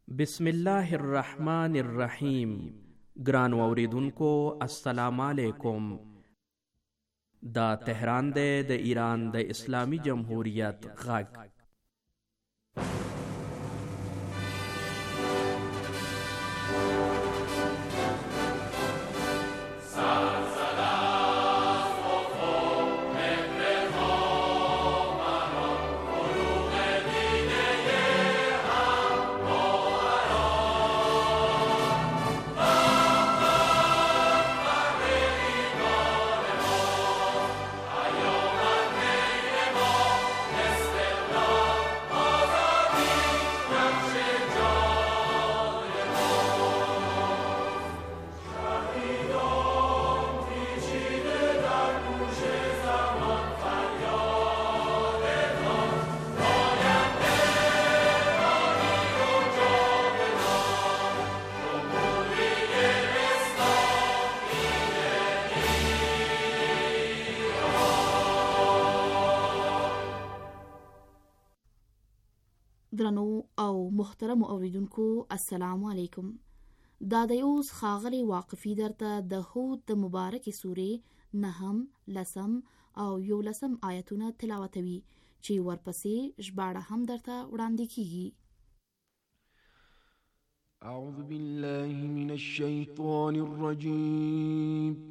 بسم الله الرحمن الرحیم. ګران اوریدونکو السلام علیکم. دا تهران دی د ایران د اسلامی جمهوریت غږ. درنو او محترم اوریدونکو السلام علیکم. دا د اوس خاغلی واقفی درته د هود د مبارک سورې 9 10 او 11 آیتونه تلاوتوي چې ورپسې ژباړه هم درته وړاندې کیږي. اعوذ بالله من الشیطان الرجیم.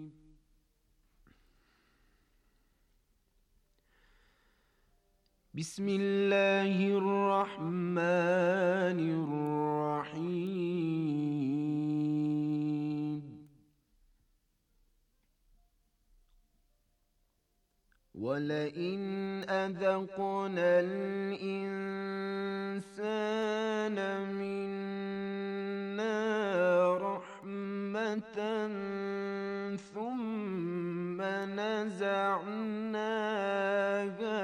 بسم الله الرحمن الرحيم. ولئن أذقنا الإنسان منا رحمة ثم نزعناها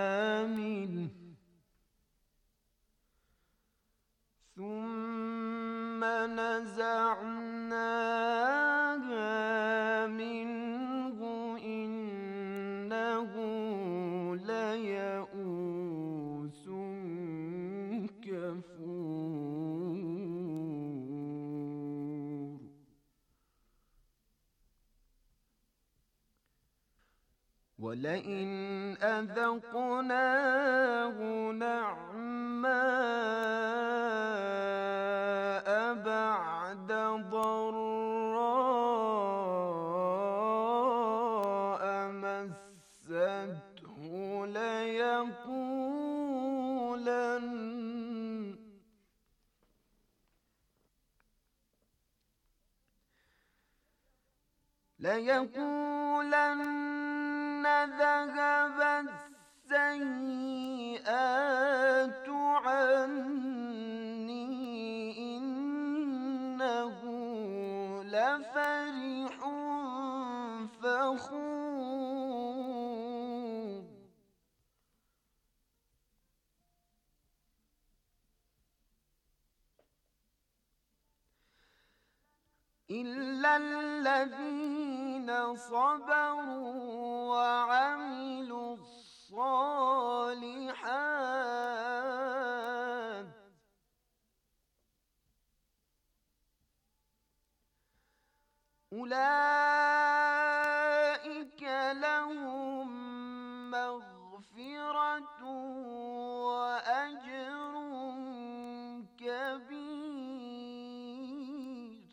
منه إنه ليئوس كفور. ولئن أذقناه نعماء بعد ضراء مسته ليقولن ذهب السيئات عني إنه لفرح فخور. إلا الذين صبروا وعملوا الصالحات أولئك لهم مغفرة وأجر كبير.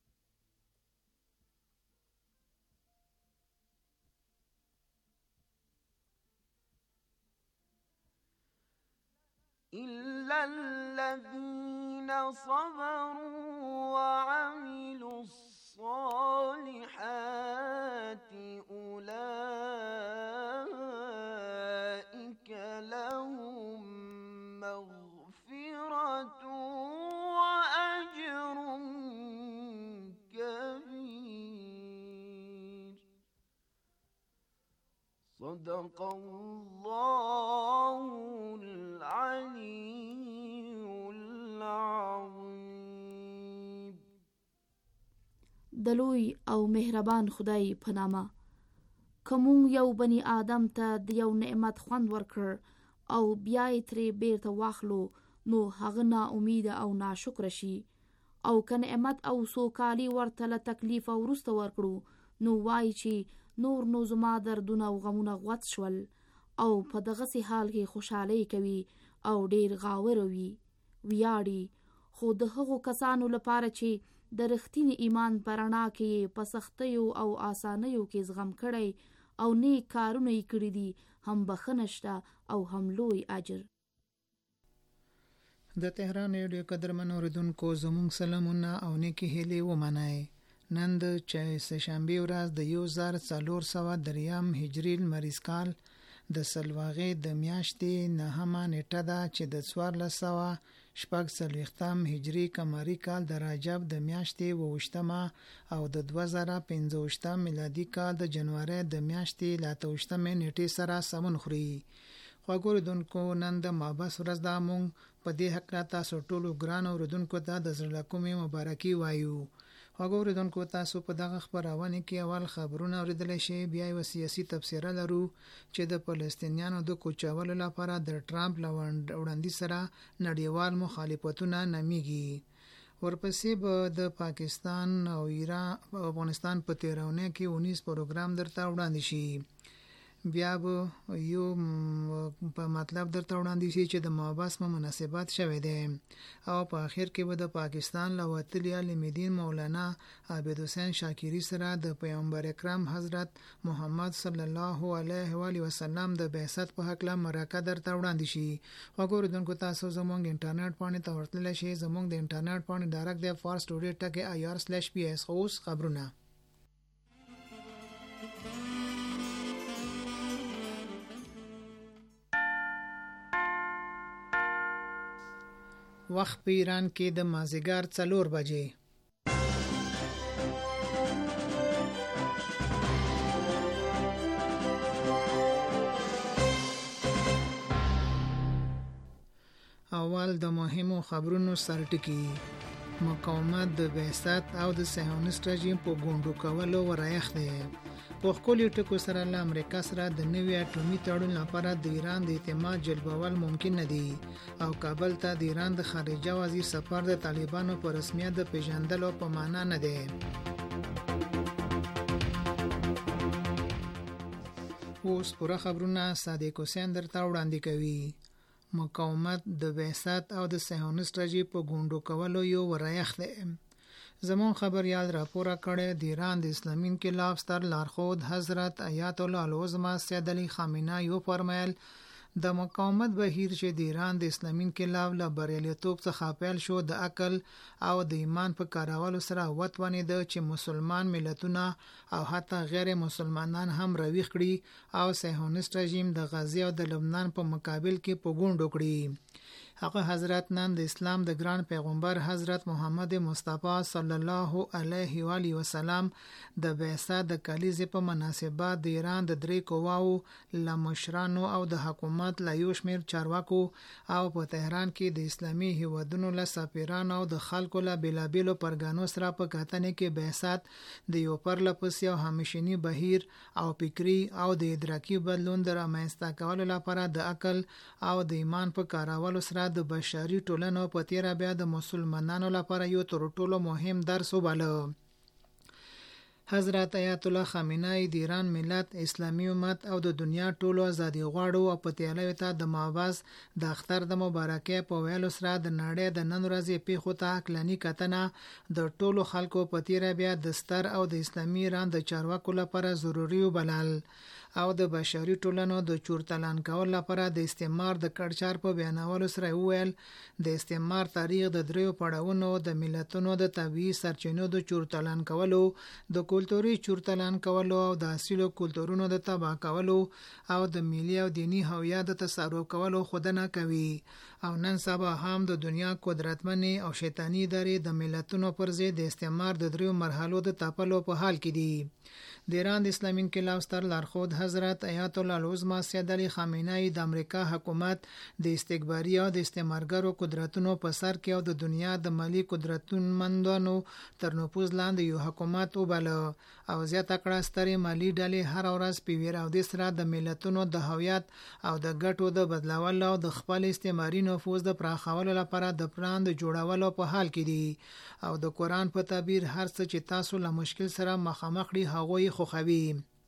إلا الذين صبروا وعملوا الصالحات أولئك لهم مغفرة وأجر كبير. صدق الله العلي العظيم. دلوی او مهربان خدای په نامه. کوم یو بنی آدم ته د یو نعمت خوند ورکړ او بیا یې ترې بیرته واخلو نو هغه نا امید او ناشکر شي او که نعمت او سوکالي ورته له تکلیف او وروسته ورکړو نو وایي چې نور نو زما دردونه او غمونه غوڅ شول او په دغسې حال کې خوشحالۍ کوي او ډیر غاوره ویاړي. خو د هغو کسانو لپاره چې د رښتیني ایمان په رڼا کې په سختیو او آسانیو کې زغم کړی او نیک کارونه یې کړي دي هم بخښنه شته او هم لوی اجر. د تهران ریډیو قدرمن اوریدونکو زموږ سلامونه او نیکې هیلې ومنئ. نن د سهشنبې ورځ د 1403 هجري لمریز کال د سلواغې د میاشتې 9مه نیټه ده چې د 1440 هجري قمري کال د رجب د میاشتې 28 او د 2015 میلادي کال د جنوري د میاشتې 23 نیټې سره سمون خوري. خواږه اوریدونکو نن د مابس ورځ ده. مونږ په دې حق تاسو ټولو ګران اوریدونکو ته د زړه کومې مبارکي وایو. خواږه اوریدونکو تاسو په دغه خبرونه کې اول خبرونه اوریدل شي، بیا یو سیاسي تبصره لرو چې د فلسطینیانو د کوچولو لپاره د ټرامپ وړاندیز سره نړیوال مخالفتونه نمیږي. ورپسې به د پاکستان او ایران او افغانستان په تیرونه کې 19 پروګرام درته وړاندې شي. بیا به یو په مطلب درته وړاندې شي چې د مابس مناسبات شوه دي او په اخر کې به د پاکستان لوتلی علمدین مولانا عابد حسین شاکری سره د پیغمبر اکرم حضرت محمد صلی الله علیه و آله وسلم د بعثت په حق له مرکه درته وړاندې شي. وګورئ تاسو زموږ انټرنیټ باندې ته ورتللی شئ. زموږ د انټرنیټ باندې ډایرکټ د farstory.ir/ps اوس خبرونه. وخت په ایران کې د مازیګر 4 بجې. اول د مهمو خبرونو سرټکی. مقاومت د بعثت او د صهیونیست رژیم په ګوندو کولو ورایخ دی. په خپل ټکو سره له امریکا سره د نوي اټومي تړون لپاره د ایران د اعتماد جلبول ممکن نه دي او کابل ته د ایران د خارجه وزیر سفر د طالبانو په رسمیت د پیژندلو په معنا نه دی. اوس پوره خبرونه صادق حسین درته وړاندې کوي. مقاومت د بعثت او د صهیونیست رژیم په ګوندو کولو یو ورایخ دی. زمون خبریال راپور کړی د ایران د اسلامي انقلاب ستر لارښود حضرت آیت الله العظما سید علی خامنه‌ای فرمایل د مقاومت بهیر چې د ایران د اسلامي انقلاب له بریالیتوب څخه پیل شو د عقل او د ایمان په کارولو سره وتوانید چې مسلمان ملتونه او حتی غیر مسلمانان هم راویښ کړي او صهیونیست رژیم د غزه او د لبنان په مقابل کې په ګوند وکړي. هغه حضرت نن د اسلام د ګران پیغمبر حضرت محمد مصطفی صلی الله علیه و آله وسلم د بعثت د کلیزې په مناسبت د ایران د درې قواو لمشرانو او د حکومت له یو شمېر چارواکو او په تهران کې د اسلامي هیوادونو له سفیرانو او د خلکو له بیلابیلو پرګانو سره په کتنې کې بعثت د یو پرلپسې او همیشني بهیر او فکری او د ادراکي بدلون د رامنځته کولو لپاره د عقل او د ایمان په کارولو سره د بشري ټولنو په تیره بیا د مسلمانانو لپاره یو تر ټولو مهم درس وباله. حضرت آیت الله خامنه‌ای د ایران ملت، اسلامي امت او د دنیا ټولو ازادي غواړو او په تیاله ته د مابس د اختر د مبارکۍ په ویلو سره د نړۍ د نن ورځې پیښو ته عقلاني کتنه د ټولو خلکو په تیره بیا د ستر او د اسلامي ایران د چارواکو لپاره ضروري وبلل او د بشري ټولنو د چورتلان کول لپاره د استعمار د کړچار په بیانولو سره ویل د استعمار تاریخ د دریو پړاوونو د ملتونو د طبيعي سرچینو د چورتلان کولو، د کلتوري چورتلان کولو او د اصلي کلتورونو د تباہ کولو او د ملي او دینی هویت د تصرف کولو خودنه کوي او نن سبا هم د دنیا قدرتمنې او شیطانی ادارې د ملتونو پر ضد د استعمار د دریو مرحلو د تپلو په حال کې دي. د ایران د اسلامي انقلاب ستر لارښود حضرت آیت الله العظما سید علی خامنه‌ای د امریکا حکومت د استکباري او د استعمارګرو قدرتونو په سر کې او د دنیا د مالی قدرتمندانو تر نفوذ لاندې یو حکومت وباله او زیاته کړه سترې مالی ډلې هر ورځ په ویراو د سره د ملتونو د هویت او د ګټو د بدلولو او د خپل استعماري نفوذ د پراخولو لپاره د پلان د جوړولو په حال کې دي او د قرآن په تعبیر هر څه چې تاسو له مشکل سره مخامخ دي هغه یې خوښوي.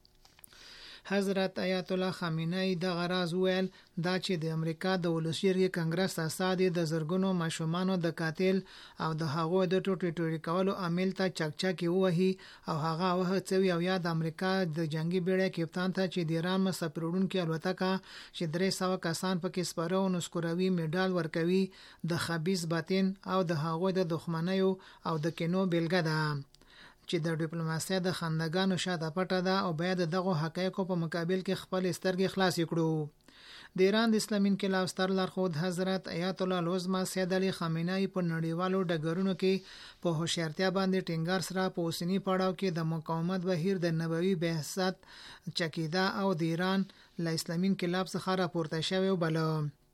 حضرت آیت الله خامنه‌ای د غراز ویل دا چې د امریکا د ولسمشر کانګرس اساسي د زرګونو ماشومانو د قاتل او د هغو د ټوټي کولو عامل ته چکچکی وهي او هغه وهڅوي او یا د امریکا د جنگي بیړۍ کپتان ته چې د ایران مسافرونکو الوتکه چې 300 کسان پکې سپاره او نسکوروي میډال ورکوي د خبيث باطن او د هغو د دښمنیو او د کینو بیلګه ده چې د ډیپلوماسۍ د خندګانو شاته پټه ده او باید دغه حقایقو په مقابل کې خپل سترګې خلاص کړو. د ایران د اسلامي انقلاب ستر لارښود حضرت آیت الله العظمى سید علي خامنه‌ای په نړیوالو ډګرونو کې په هوښیارتیا باندې ټینګار سره په اوسنی پړاو کې د مقاومت بهیر د نبوي بعثت چکیده او د ایران له اسلامي انقلاب څخه راپورته شوی بل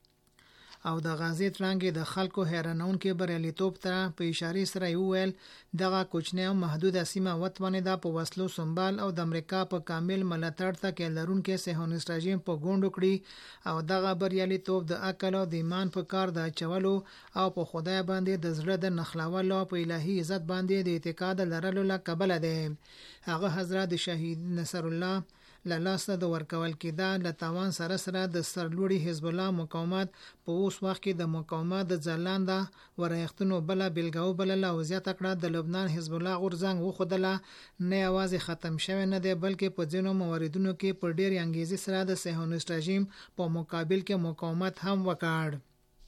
او د غازی ترانګې د خلکو حیرانونکو بریالیتوب ته په اشاره سره ویل دغه کوچنی او محدود سیمه وطنه ده په وسلو سنبال او د امریکا په کامل ملاتړ ته کې لرونکو صهیونیست رژیم په ګوندو کړی او دغه بریالیتوب د عقل او د ایمان په کار د چولو او په خدای باندې د زړه د نخلاولو په الهي عزت باندې د اعتقاد لرلو لقبل ده. هغه حضرت شهید نصر الله لاسه د ورکول کېده له توان سره سره د سرلوړي حزب الله مقاومت په اوس وخت کې د مقاومت د ځلانده ورایښتونو بل بیلګاو بل له وضعیت کړه د لبنان حزب الله غورځنګ وخدله نه یوازې ختم شوی نه دی بلکې په ځینو مواردونو کې په ډېر انګیزې سره د صهیونیست رژیم په مقابل کې مقاومت هم وکړ.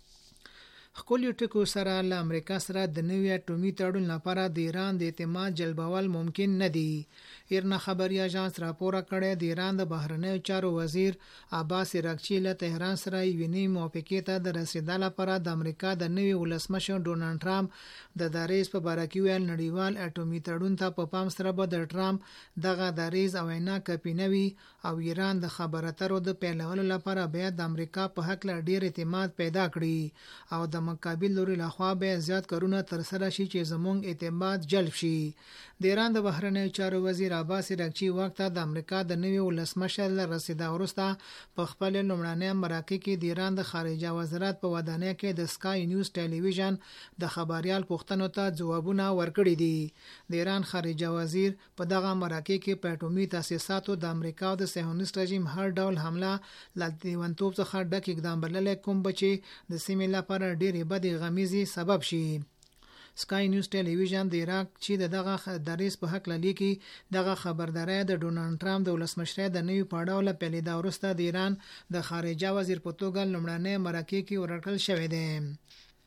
خپل ټکو سره له امریکا سره د نوي اټومي تړون لپاره د ایران د اعتماد جلبول ممکن نه دی. ایرنا خبري اژانس راپور کړی د ایران د بهرنیو چارو وزیر عباس عراقچی له تهران سره یونی موافقه ته د رسیدلو لپاره د امریکا د نوي ولسمشر ډونالد ټرمپ د دریز په باره کې ویل نړیوال اټومي تړون ته په پام سره به د ټرمپ دغه دریز او عینا کپینوي او ایران د خبرو اترو د پیلولو لپاره باید د امریکا په حق له ډیر اعتماد پیدا کړي او د مقابل لوري لخوا به زیات کارونه تر سره شي چې زموږ اعتماد جلب شي. د ایران د بهرنیو چارو وزیر عباس عراقچی وخت د امریکا د نوي ولسمشر له رسیدا وروسته په خپل لومړنۍ مرکه کې د ایران د خارجه وزارت په ودانۍ کې د سکای نیوز ټلویزیون د خبريال پوښتنو ته ځوابونه ورکړي دي. د ایران خارجه وزیر په دغه مرکه کې په اټومي تاسیساتو د امریکا د صهیونیست رژیم هر ډول حمله لټیونتوب څخه ډک اقدام بلل کوم بچي د سیمې لپاره ډېری بدې غمیزي سبب شي. سکای نیوز ټلویزیون د عراق چې دغه دریس په حق لیکي دغه خبرداري د ډونالد ټرمپ د ولسمشر د نوي پړاو له پیلېدا وروسته د ایران د خارجه وزیر په توګه لومړنۍ مرکه کې ورکړل شوې ده.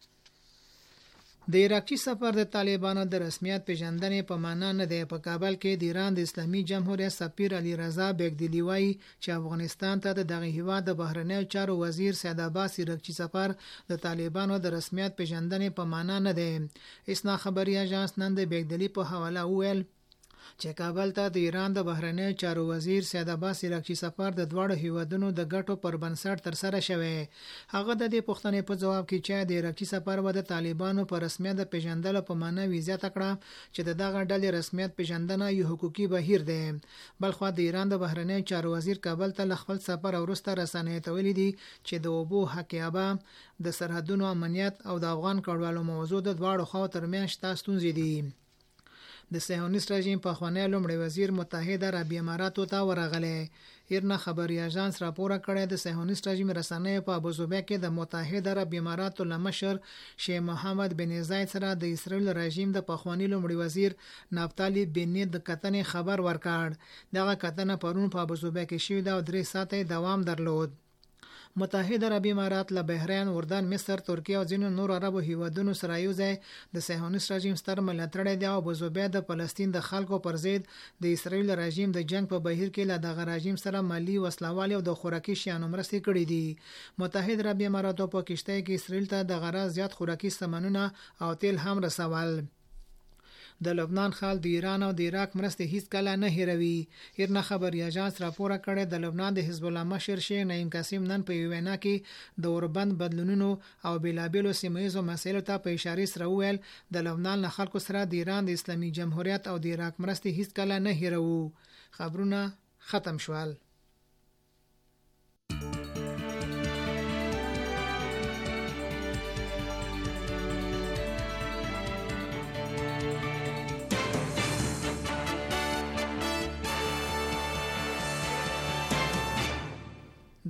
د عراقي سفر د طالبانو د رسمیت پیژندنې په معنا نه دی. په کابل کې د ایران د اسلامي جمهوریت سفیر علي رضا بیگدلی وایي چې افغانستان ته د دغه هیواد د بهرنیو چارو وزیر سید عباس عراقچی سفر د طالبانو د رسمیت پیژندنې په معنا نه دی. اسنا خبري اژانس نن د بیگدلی په حواله ویل چې کابل ته د ایران د بهرنیو چارو وزیر سید عباس عراقچی سفر د دواړو هیوادونو د ګټو پر بنسټ تر سره شوی. هغه د دې پوښتنې په جواب کې چې د عراقچی سفر و د طالبانو پر رسمیت د پیژندلو په معنا ویزه تکړه چې دغه ډلې رسمیت پیژندنه یو حقوقي بهیر دی. بلخو د ایران د بهرنیو چارو وزیر کابل ته خپل سفر وروسته رسنۍ ته ویلي دي چې د اوبو حقیابه د سرحدونو امنیت او د افغان کډوالو موضوع د دواړو خوا ترمنځ شته ستونزې دي. د صهیونیست رژیم په خوانی لومړی وزیر متحده عرب اماراتو ته ورغلی. ایرنا خبري اژانس راپور کړی د صهیونیست رژیم رسنۍ په ابوظبي کې د متحده عرب اماراتو لمشر شیخ محمد بن زاید سره د اسرائیل رژیم د خوانی لومړی وزیر نافتالی بنت د کتنې خبر ورکړ. دغه کتنه پرون په ابوظبي کې شوې ده او 3 ساعته دوام درلود. متحده عرب امارات له بحرین، اردن، مصر، ترکیه او ځینو نور عربو هیوادونو سره یو ځای د صهیونیست رژیم ستر ملاتړی دی او ابوظبي د فلسطین د خلکو پر ضد د اسرائیل رژیم د جنگ په بهیر کې له دغه رژیم سره مالی وسلوال او د خوراکي شیانو مرستې کړې دي. متحده عرب امارات په کشته کې اسرائیل ته د غرض زیات خوراکي سامانونه او تیل هم رسول. د لبنان خال د ایران او د عراق مرستې هیڅ کله نه هیروي. ایرنا خبري اژانس راپور کړی د لبنان د حزب الله مشر شیخ نعیم قاسم نن په وینا کې د اوربند بدلونونو او بلابلو سیمه‌یزو مسایلو ته په اشاره سره ویل د لبنان له خلکو سره د ایران د اسلامي جمهوریت او د عراق مرستې هیڅ کله نه هیرو. خبرونه ختم شول.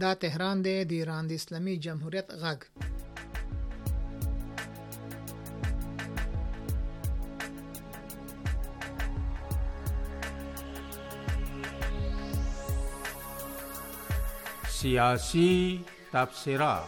دا تهران دی، د ایران د اسلامي جمهوریت غږ. سیاسی تبصره.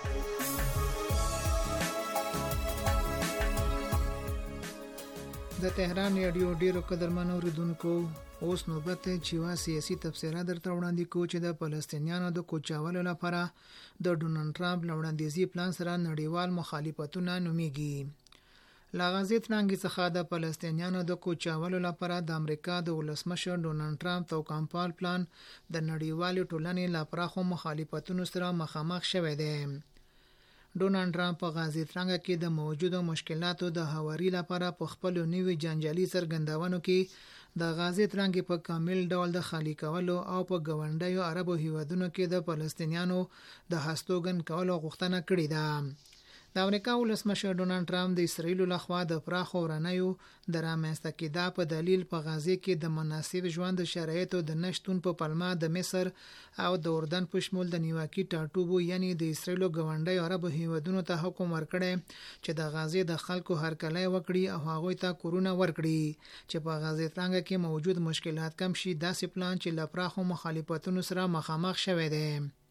د تهران رادیو ډیرو قدرمنو اوریدونکو، اوس نوبت چې وا سیاسي تبصره درته وړاندې کوو چې د فلسطینیانو د کوچاولو لپاره د ډونالډ ټرمپ وړاندیزي پلان سره نړیوال مخالفتونه نومیږي. له غزې ترانګې څخه د فلسطینیانو د کوچاولو لپاره د امریکا د ولسمشر ډونالډ ټرمپ توکمپال پلان د نړیوالې ټولنې له پراخو مخالفتونو سره مخامخ شوی دی. ډونالډ ټرمپ په غزې ترانګه کې د موجودو مشکلاتو د هواري لپاره په خپل نوي جنجالي څرګندونو کې د غزې ترانګې په کامل ډول د خالی کولو او په ګاونډیو عربو هیوادونو کې د فلسطینیانو د هستوګن کولو غوښتنه کړې ده. د امریکا ولسمشر ډونالډ ټرمپ د اسرائیل لخوا د پراخو ورانیو د رامنځته کېدا په دلیل په غزې کې د مناسب ژوند شرایطو د نشتون په پلمه د مصر او د اردن په شمول د نیواکي ټاټوبو یعنی د اسرائیل ګاونډیو عربو هیوادونو ته حکم ورکړی چې د غزې د خلکو هرکلی وکړي او هغوی ته کورونه ورکړي چې په غزې ترانګه کې موجود مشکلات کم شي. داسې پلان چې له پراخو مخالفتونو سره مخامخ شوی دی.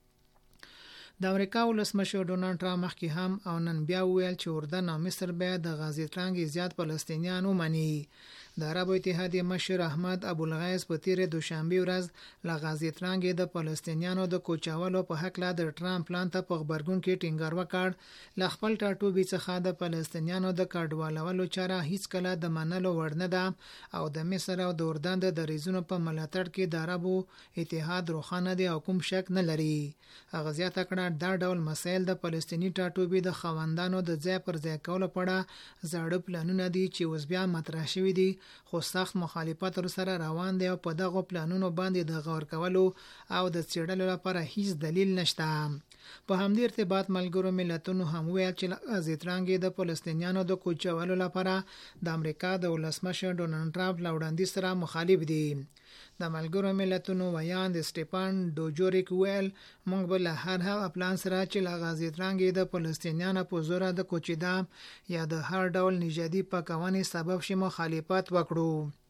د امریکا ولسمشر ډونالډ ټرمپ مخکې هم او نن بیا وویل چې اردن او مصر باید د غزې ترانګې زیات فلسطینیان ومني. د عربو اتحادیې مشر احمد ابوالغیث په تیرې دوشنبه ورځ له غزې ترانګې د فلسطینیانو د کوچاولو په هکله د ټرمپ پلان ته په غبرګون کې ټینګار وکړ. له خپل ټاټوبي څخه د فلسطینیانو د کډوالولو چاره هیڅ کله د منلو وړ نه ده او د مصر او د اردن د دریځونو په ملاتړ کې د عربو اتحاد روښانه دی او کوم شک نه لري. هغه زیاته کړه دا ډول مسایل د فلسطینی ټاټوبي د خاوندانو د ځای پر ځای کولو په اړه زاړه پلانونه دي چې اوس بیا مطرح شوي دي، خو سخت مخالفت سره روان دی او په دغه پلانونو باندې د غور کولو او د څېړلو لپاره هیڅ دلیل نشته. په همدې ارتباط ملګرو ملتونو هم ویل چې غزې ترانګې د فلسطینیانو د کوچولو لپاره د امریکا د ولسمشر ډونالډ ټرمپ له وړاندیز سره مخالف دي. د ملګرو ملتونو ویاند سټیفن ډوجوریک ویل موږ به له هر هغه پلان سره چې له غزې ترانګې د فلسطینیانو په زوره د کوچېدا یا د هر ډول نژادي پاکونې سبب شي مخالفت وکړو.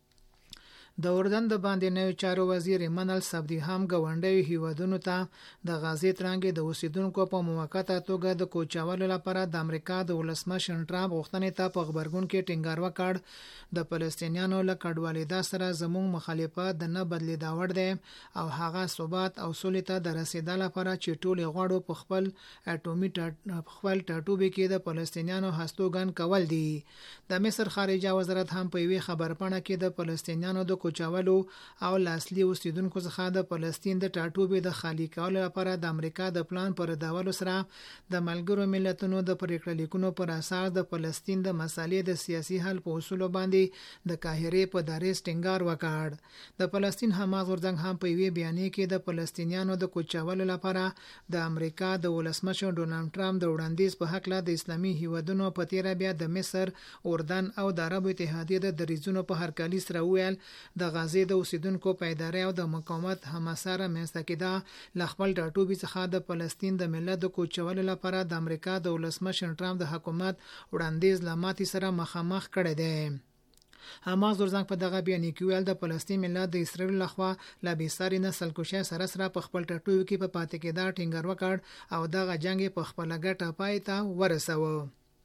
د اردن د باندې چارو وزیر منل صبری هم ګاونډیو هیوادونو ته د غزې ترانګې د اوسیدونکو په موقته توګه د کوچولو لپاره د امریکا د ولسمشر ټرمپ غوښتنې ته په خبرګون کې ټینګار وکړ. د فلسطینیانو له کډوالېدا سره زموږ مخالفت د نه بدلېدا وړ دی او هغه ثبات او سولې ته د رسېدا لپاره چې ټول غواړو په خپل اټومي ټاټوبي کې د فلسطینیانو هستوګن کول دي. د مصر خارجه وزارت هم په یوې خبرپاڼه کې د فلسطینیانو د کوچولو او لاصلي اوسیدونکو څخه د فلسطین د ټاټوبي د خالی کولو لپاره د امریکا د پلان پر ردولو سره د ملګرو ملتونو د پریکړه لیکونو پر اساس د فلسطین د مسالې د سیاسي حل په اصولو باندې د قاهره په دریځ ټینګار وکړ. د فلسطین حماس غورځنګ هم په یوې بیانیه کې د فلسطینیانو د کوچولو لپاره د امریکا د ولسمشر ډونالډ ټرمپ د وړاندیز په حق له د اسلامي هیوادونو په تیره بیا د مصر، اردن او د عربو اتحادیې د دریځونو په هرکلي سره ویل د غزې د اوسیدونکو پایداري او د مقاومت حماسه رامنځته کېده له خپل ټاټوبي څخه د فلسطین د ملت د کوچولو لپاره د امریکا د ولسمشر ټرمپ د حکومت وړاندیز له ماتې سره مخامخ کړی دی. حماس غورځنګ په دغه بیانیه کې ویل د فلسطین ملت د اسرائیل لخوا له بېساري نسل کشۍ سره په خپل ټاټوبي کې په پاتې کېدا ټینګار وکړ او دغه جنګ په خپله ګټه پای ته ورسوه.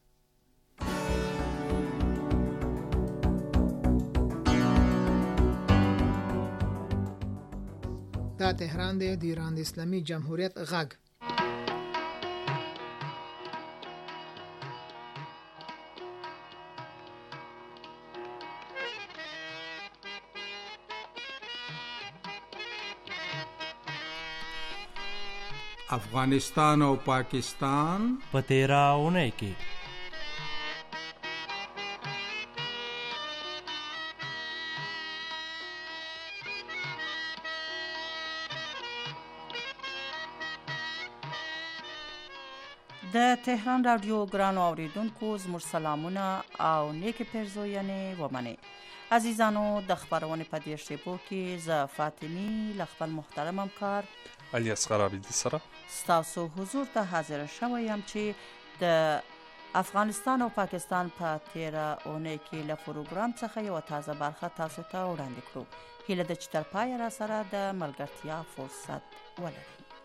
دا تهران دی، د ایران د اسلامي جمهوریت غږ. افغانستان او پاکستان په تیراونه کې د تهران رادیو ګرانو اوریدونکو زموږ سلامونه او نیک پیرزوینې ومنئ. عزیزانو د خبرونې په دې شیبو کې زه فاطمی له خپل محترم همکار علي اصغر عابدي سره ستاسو حضور ته حاضر شوی یم چې د افغانستان او پاکستان په تیره اونۍ کې له پروګرام څخه یو تازه برخه تاسو ته وړاندې کړو. هیله ده چې تر پایه را سره د ملګرتیا فرصت ولرئ.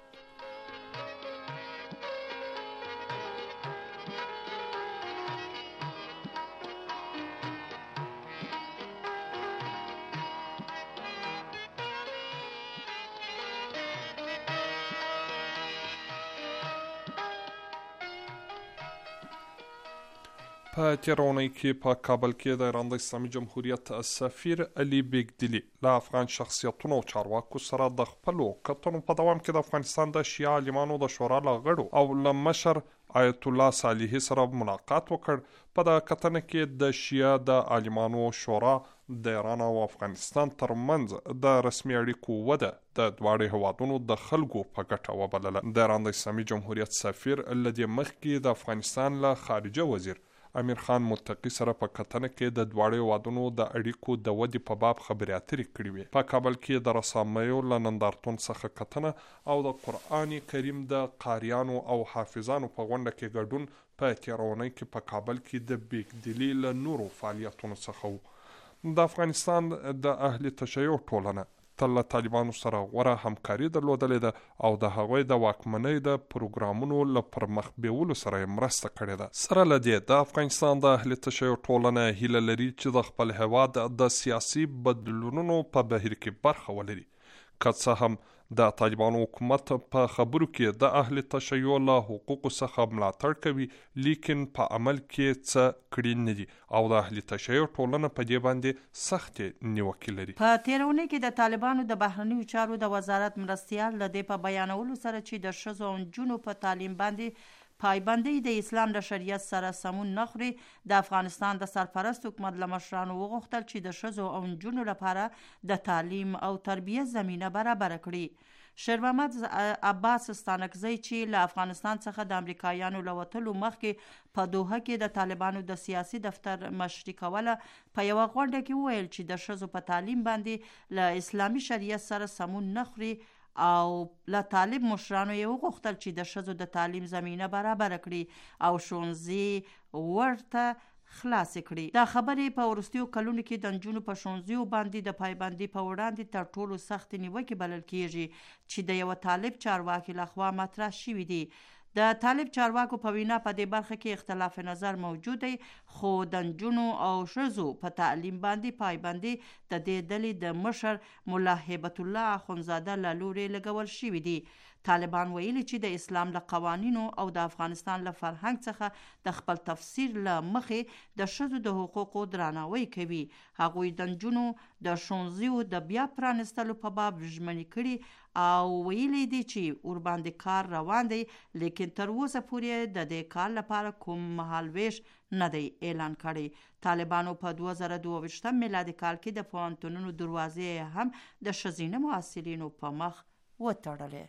په تیره اونۍ کې په کابل کې د ایران د اسلامي جمهوریت سفیر علي بیګدلي له افغان شخصیتونو او چارواکو سره د خپلو کتنو په دوام کې د افغانستان د شیعه عالمانو د شورا له غړو او له مشر آیت الله صالحي سره ملاقات وکړ. په د کتنه کې د شیعه د عالمانو شورا د ایران او افغانستان ترمنځ د رسمي اړیکو وده د دواړو هیوادونو د خلکو په ګټه وبلله. د ایران د اسلامي جمهوریت سفیر له دې مخکې د افغانستان له خارجه وزیر امیر خان متقي سره په کتنه کې د دواړو هیوادونو د اړیکو د ودې په باب خبرې اترې کړې وې. په کابل کې د رسامیو له نندارتون څخه کتنه او د قرآن کریم د قاریانو او حافظانو په غونډه کې ګډون په تیره اونۍ کې په کابل کې د بیګدلي له نورو فعالیتونو څخه و. د افغانستان د اهل تشیع ټولنه تل له طالبانو سره غوره همکاري درلودلې ده او د هغوی د واکمنۍ د پروګرامونو له پرمخ بیولو سره مرسته کړې ده. سره له دې د افغانستان د اهل تشیع ټولنه هیله لري چې د خپل هیواد د سیاسي بدلونونو په بهیر کې برخه ولري. که څه هم د طالبانو حکومت په خبرو کې د اهل تشیع له حقوقو څخه ملاتړ کوي، لیکن په عمل کې څه کړي نه دي او د اهل تشیع ټولنه په دې باندې سختې نیوکې لري. په تیره اونۍ کې د طالبانو د بهرنیو چارو د وزارت مرستیال له دې په بیانولو سره چې د ښځو او نجونو په تعلیم باندې پایبندۍ د اسلام له شریعت سره سمون نه خوري، د افغانستان د سرپرست حکومت له مشرانو وغوښتل چې د ښځو او نجونو لپاره د تعلیم او تربیه زمینه برابره کړي. شیر محمد عباس ستانکزی چې له افغانستان څخه د امریکایانو له وتلو مخکې په دوحه کې د طالبانو د سیاسي دفتر مشري کوله، په یوه غونډه کې وویل چې د ښځو په تعلیم باندې له اسلامي شریعت سره سمون نه خوري او له طالب مشرانو یې وغوښتل چې د ښځو د تعلیم زمینه برابره کړي او ښوونځي ورته خلاص کړي. دا خبرې په وروستیو کلونو کې د نجونو په ښوونځیو باندې د پایبندۍ په وړاندې تر ټولو سختې نیوکې بلل کیږي چې د یوه طالب چارواکي لخوا مطرح شوي دي. د طالب چارواکو په وینا په دې برخه کې اختلاف نظر موجود دی، خو د نجونو او ښځو په تعلیم باندې پایبندي د دې ډلې د مشر ملا هیبت الله اخندزاده له لورې لګول شوي دي. طالبان ویلي چې د اسلام له قوانینو او د افغانستان له فرهنګ څخه د خپل تفسیر له مخې د ښځو د حقوقو درناوی کوي. هغوی د نجونو د ښوونځیو د بیا پرانستلو په باب ژمنې کړي او ویلي دي چې ورباندې کار روان دی، لیکن تر اوسه پورې د دې کار لپاره کوم مهالویش نه دی اعلان کړی. طالبانو په 2022 میلادي کال کې د پوهنتونونو دروازې هم د ښځینه محصلینو په مخ وتړلې.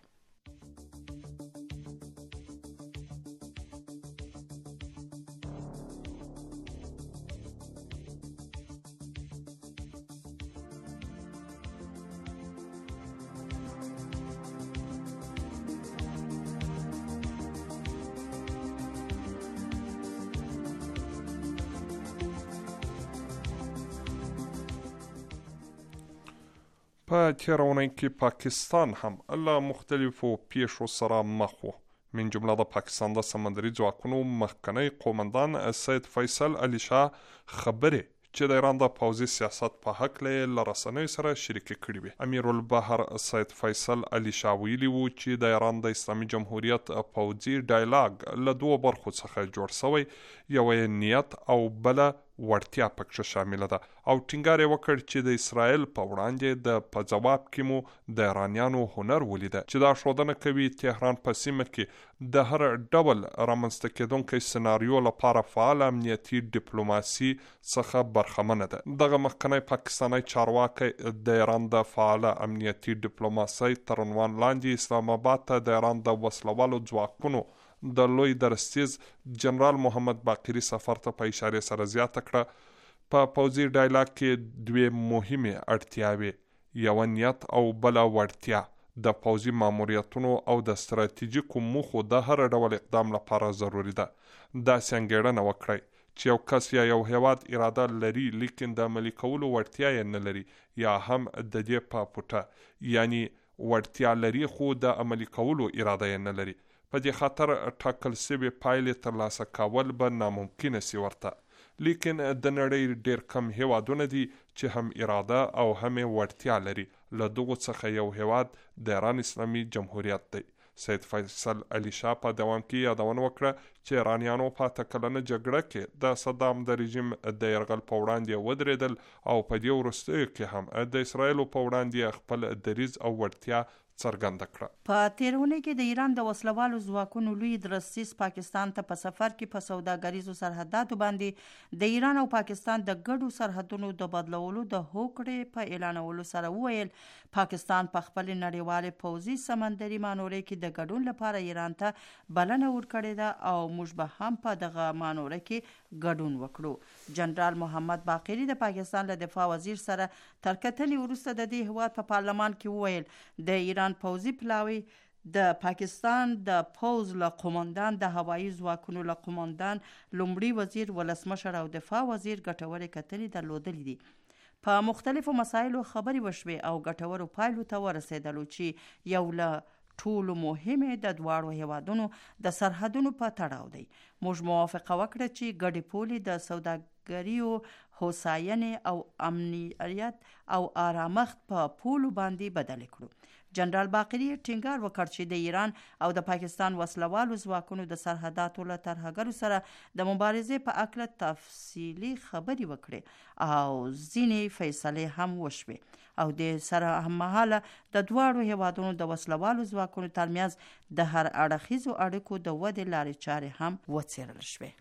په تیره اونۍ کې پاکستان هم له مختلفو پیښو سره مخ و، من جمله د پاکستان د سمندري ځواکونو مخکنی قومندان سید فیصل علي شاه خبرې چې د ایران د پوځي سیاست په حق له رسنیو سره شریکې کړي وي. امیر البحر سید فیصل علي شاه ویلي وو چې د ایران د اسلامي جمهوریت پوځي ډایلاګ له دوه برخو څخه جوړ شوی، یو نیت او بله وړتیا پکې شامله ده او ټینګار یې وکړ چې د اسرائیل په وړاندې د په جواب کې مو د ایرانیانو هنر ولیده چې دا ښودنه کوي تهران په سیمه کې د هر ډول رامنځته کېدونکی سناریو لپاره فعال امنیتي ډیپلوماسي څخه برخمنه ده. دغه مخکنی پاکستانی چارواکی د ایران د فعال امنیتي ډیپلوماسي تر عنوان لاندې اسلام آباد ته د ایران د وسلوالو ځواکونو د لوی درستیز جنرال محمد باقری سفر ته په اشاره سره زیاته کړه. په پوځي ډایلاګ کې دوه مهمه اړتیاوې، یو نیت او بل وړتیا د پوځي ماموریتونو او د ستراتیژیکو موخو د هر ډول اقدام لپاره ضروری ده. داسې انګېرنه وکړئ چې یو کس یا یو هیواد اراده لري لیکن د عملي کولو وړتیا یې نه لري، یا هم د دې په پوټه یعنی وړتیا لري خو د عملي کولو اراده یې نه لري. په دې خاطر ټاکل شوې پایلې ترلاسه کول به ناممکنه سي ورته. لیکن د نړۍ ډېر کم هیوادونه دي چې هم اراده او هم وړتیا لري. له دغو څخه یو هیواد د ایران اسلامي جمهوریت دی. سید فیصل علی شاه په دوام کې یادونه وکړه چې ایرانیانو په 8 کلنه جګړه کې د صدام د رژیم د یرغل په وړاندې ودرېدل او په دې وروستیو کې هم د اسرائیلو په وړاندې خپل دریځ او وړتیا څرګنده کړه. په تیرونه کې د ایران د وسلوالو ځواکونو لوی درستیز پاکستان ته په سفر کې په سوداګریزو سرحداتو باندې د ایران او پاکستان د ګډو سرحدونو د بدلولو د هوکړې په اعلانولو سره وویل پاکستان په خپل نړیوالې پوځي سمندري مانورې کې د ګډون لپاره ایران ته بلنه ورکړې ده او موږ به هم په دغه مانورې کې ګډون وکړو. جنرال محمد باقری د پاکستان له دفاع وزیر سره تر کتنې وروسته د دې هیواد په پارلمان کې وویل د ایران پوځي پلاوی د پاکستان د پوځ له قوماندان، د هوایي ځواکونو له قوماندان، لومړي وزیر، ولسمشر او دفاع وزیر ګټورې کتنې درلودلې دي. په مختلفو مسایلو خبرې وشوې او ګټورو پایلو ته ورسېدلو چې یو له ټولو مهمه د دواړو هیوادونو د سرحدونو په تړاو دی. موږ موافقه وکړه چې ګډې پولې د سوداګریو هوساینې او امنیت او آرامښت په پولو باندې بدل کړو. جنرال باقری ټینګار وکړ چې د ایران او د پاکستان وسلوالو ځواکونو د سرحداتو له ترهګرو سره د مبارزې په اړه تفصیلي خبرې وکړې او ځینې فیصلې هم وشوې او د سره هممهاله د دواړو هیوادونو د وسلوالو ځواکونو ترمنځ د هر اړخیزو اړیکو د ودې لارې چارې هم وڅېړل شوې.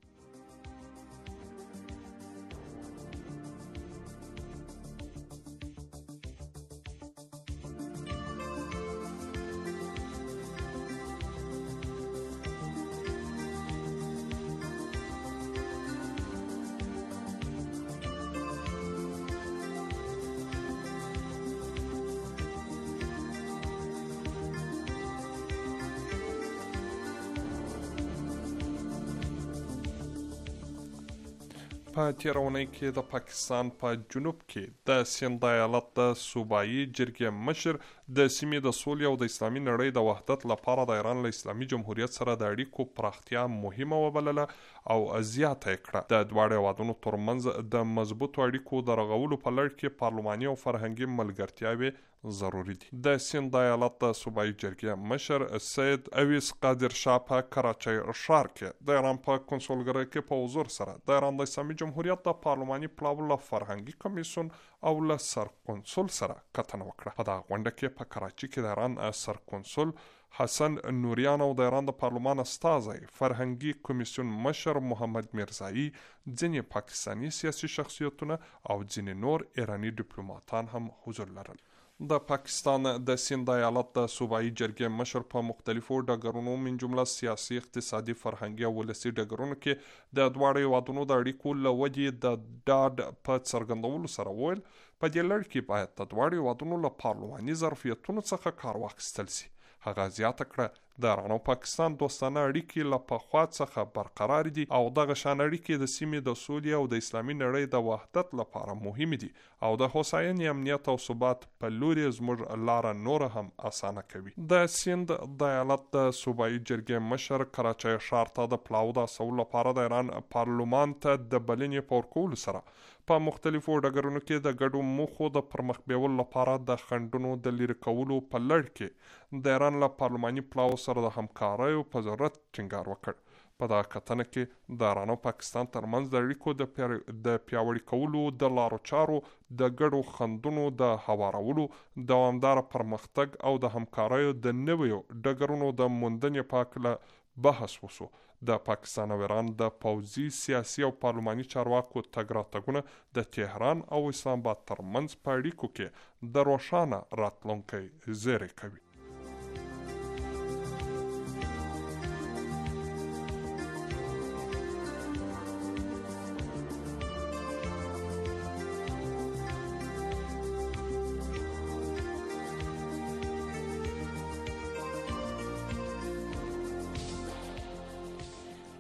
په تیرونی کې د پاکستان په جنوب کې د سند ایالت د صوبایي جرګې مشر د سیمې د سولې او د اسلامي نړۍ د وحدت لپاره د ایران له اسلامي جمهوریت سره د اړیکو پراختیا مهمه وبلله او زیاته کړه. د دواړو هیوادونو ترمنځ د مضبوطو اړیکو د رغولو په لړ کې پارلماني او فرهنګي ملګرتیاوې ضروری دي. د سند ایالت د صوبایي جرګې مشر سید اویس قادر شاه په کراچۍ ښار کې د ایران په کنسولګرۍ کې په حضور سره د ایران د اسلامي جمهوریت د پارلماني پلاوی له فرهنګي کمیسیون او له سرکنسول سره کتنه وکړه. په دغه غونډه کې په کراچۍ کې د ایران سرکنسول حسن نوریان او د ایران د پارلمان استازی فرهنګي کمیسیون مشر محمد میرزایی، ځینې پاکستانی سیاسي شخصیتونه او ځینې نور ایرانی ډیپلوماتان هم حضور لرل. د پاکستان د سند ایالت د صوبایي جرګې مشر په مختلفو ډګرونو من جمله سیاسي، اقتصادي، فرهنګي او ولسي ډګرونو کې د دواړو هیوادونو د اړیکو له ودې د ډاډ په څرګندولو سره وویل په دې لړ کې باید د دواړو هیوادونو له پارلماني ظرفیتونو څخه کار واخیستل شي. هغه زیاته کړه د ایران او پاکستان دوستانه اړیکې له پخوا څخه برقرار دي او دغه شان اړیکې د سیمې د سولې او د اسلامي نړۍ د وحدت لپاره مهم دي او د هوساینې، امنیت او ثبات په لوري زموږ لاره نور هم اسانه کوي. د سند د ایالت د صوبایي جرګې مشر کراچۍ ښار ته د پلاو د اصولو لپاره د ایران پارلمان ته د بلنې په ورکولو سره په مختلفو ډګرونو کې د ګډو موخو د پرمخ بیولو لپاره د خنډونو د لرې کولو په لړ کې د ایران له پارلماني پلاو سره د همکاریو په ضرورت ټینګار وکړ. په دغه کتنه کې د ایران او پاکستان ترمنځ د اړیکو د پیاوړي کولو، د لارو چارو د ګډو خنډونو د هوارولو، دوامداره پرمختګ او د همکاریو د نویو ډګرونو د موندنې په هکله بحث وشو. د پاکستان او ایران د پوځي، سیاسي او پارلماني چارواکو تګ راتګونه د تهران او اسلام آباد ترمنځ په اړیکو کې د روښانه راتلونکي زیری کوي.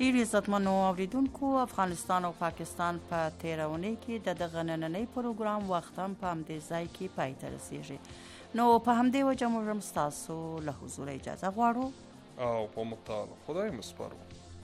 ډیر عزتمنو اوریدونکو، افغانستان او پاکستان په تیرونی کې د دغه نننۍ پروګرام وخت هم په همدې ځای کې پای ته رسیږي. نو په همدې وجه موږ هم ستاسو له حضور اجازه غواړو او په مختار خدای مسپارو.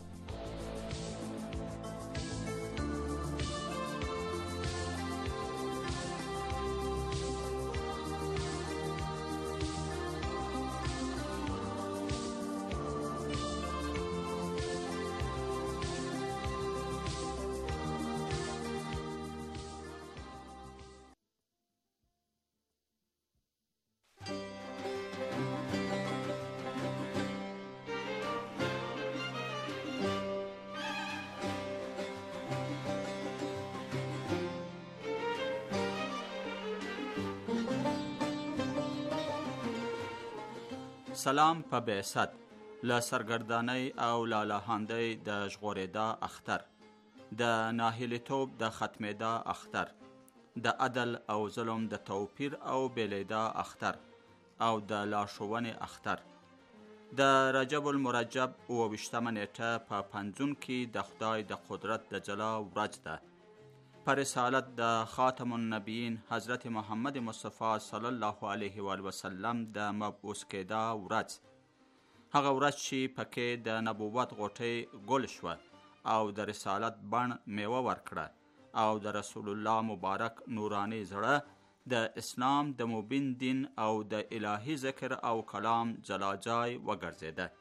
سلام په بعثت له سرګردانۍ او لالاهاندۍ د ژغورېدا اختر، د ناهیلیتوب د ختمېدا اختر، د عدل او ظلم د توپیر او بیلیدا اختر او د لارښوونې اختر. د رجب المرجب 28 نیټه په پنځون کې د خدای د قدرت د جلا ورځ ده. پر رسالت د خاتم النبیین حضرت محمد مصطفی صلی الله علیه و وسلم د مبعوث کېدا ورځ، هغه ورځ چې پکې د نبوت غوټۍ ګل شوه او د رسالت بڼ میوه ورکړه او د رسول الله مبارک نورانی زړه د اسلام د مبین دین او د الهی ذکر او کلام جلاجای وګرځېده.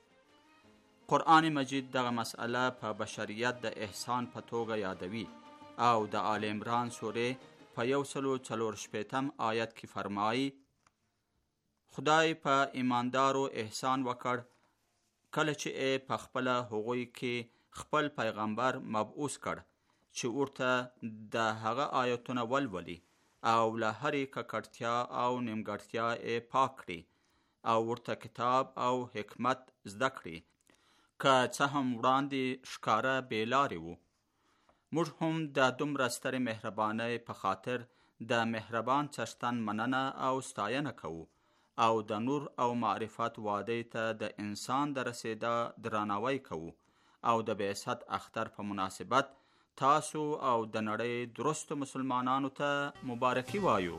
قرآن مجید دغه مسئله په بشریت د احسان په توګه یادوي او د آل عمران سورې په 144 آیت کې فرمایي: خدای په ایماندارو احسان وکړ کله چې په خپل هغوی کې خپل پیغمبر مبعوث کړ چې ورته د هغه آیتونه ولولي او له هرې ککړتیا او نیمګړتیا یې پاک کړي او ورته کتاب او حکمت زده کړي، که څه هم وړاندې ښکاره بېلارې وو. موږ هم د دومره سترې مهربانۍ په خاطر د مهربان څښتن مننه او ستاینه کوو او د نور او معرفت وعدې ته د انسان د رسیدا درناوی کوو او د بعثت اختر په مناسبت تاسو او د نړۍ درستو مسلمانانو ته مبارکي وایو.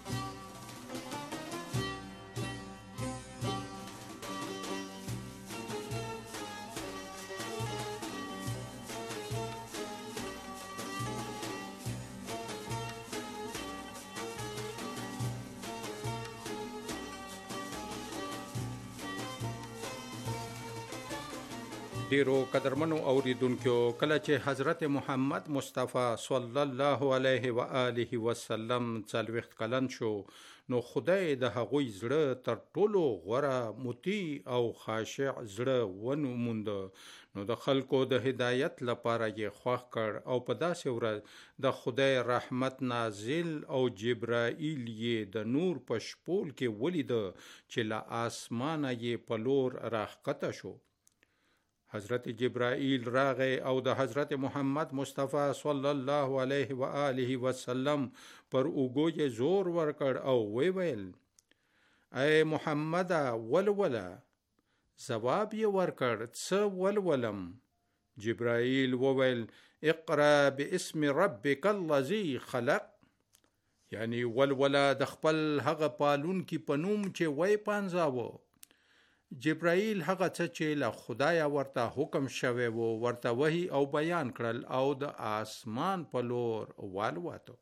ډیرو قدرمنو اوریدونکو، کله چې حضرت محمد مصطفی صلی الله علیه و آله وسلم 40 کلن شو، نو خدای د هغوی زړه تر ټولو غوره مطیع او خاشع زړه ونموند. نو د خلکو د هدایت لپاره یې خوښ کړ او په داسې ورځ د خدای رحمت نازل او جبرائیل یې د نور په شپول کې ولیده چې له آسمانه یې په لور راښکته شو. حضرت جبرائیل راغی او د حضرت محمد مصطفی صلی الله علیه و آله وسلم پر اوږو یې زور ورکړ او ویل: ای محمد، ولوله. ځواب یې ورکړ: څه ولولم؟ جبرائیل وویل: اقرأ باسم ربک الذی خلق، یعنی ولوله د خپل هغه پالونکي په نوم چې وی پانځاوه. جبرائیل هغه څه چې له خدایه ورته حکم شوی و ورته وحی او بیان کړل او د آسمان په لور والوته.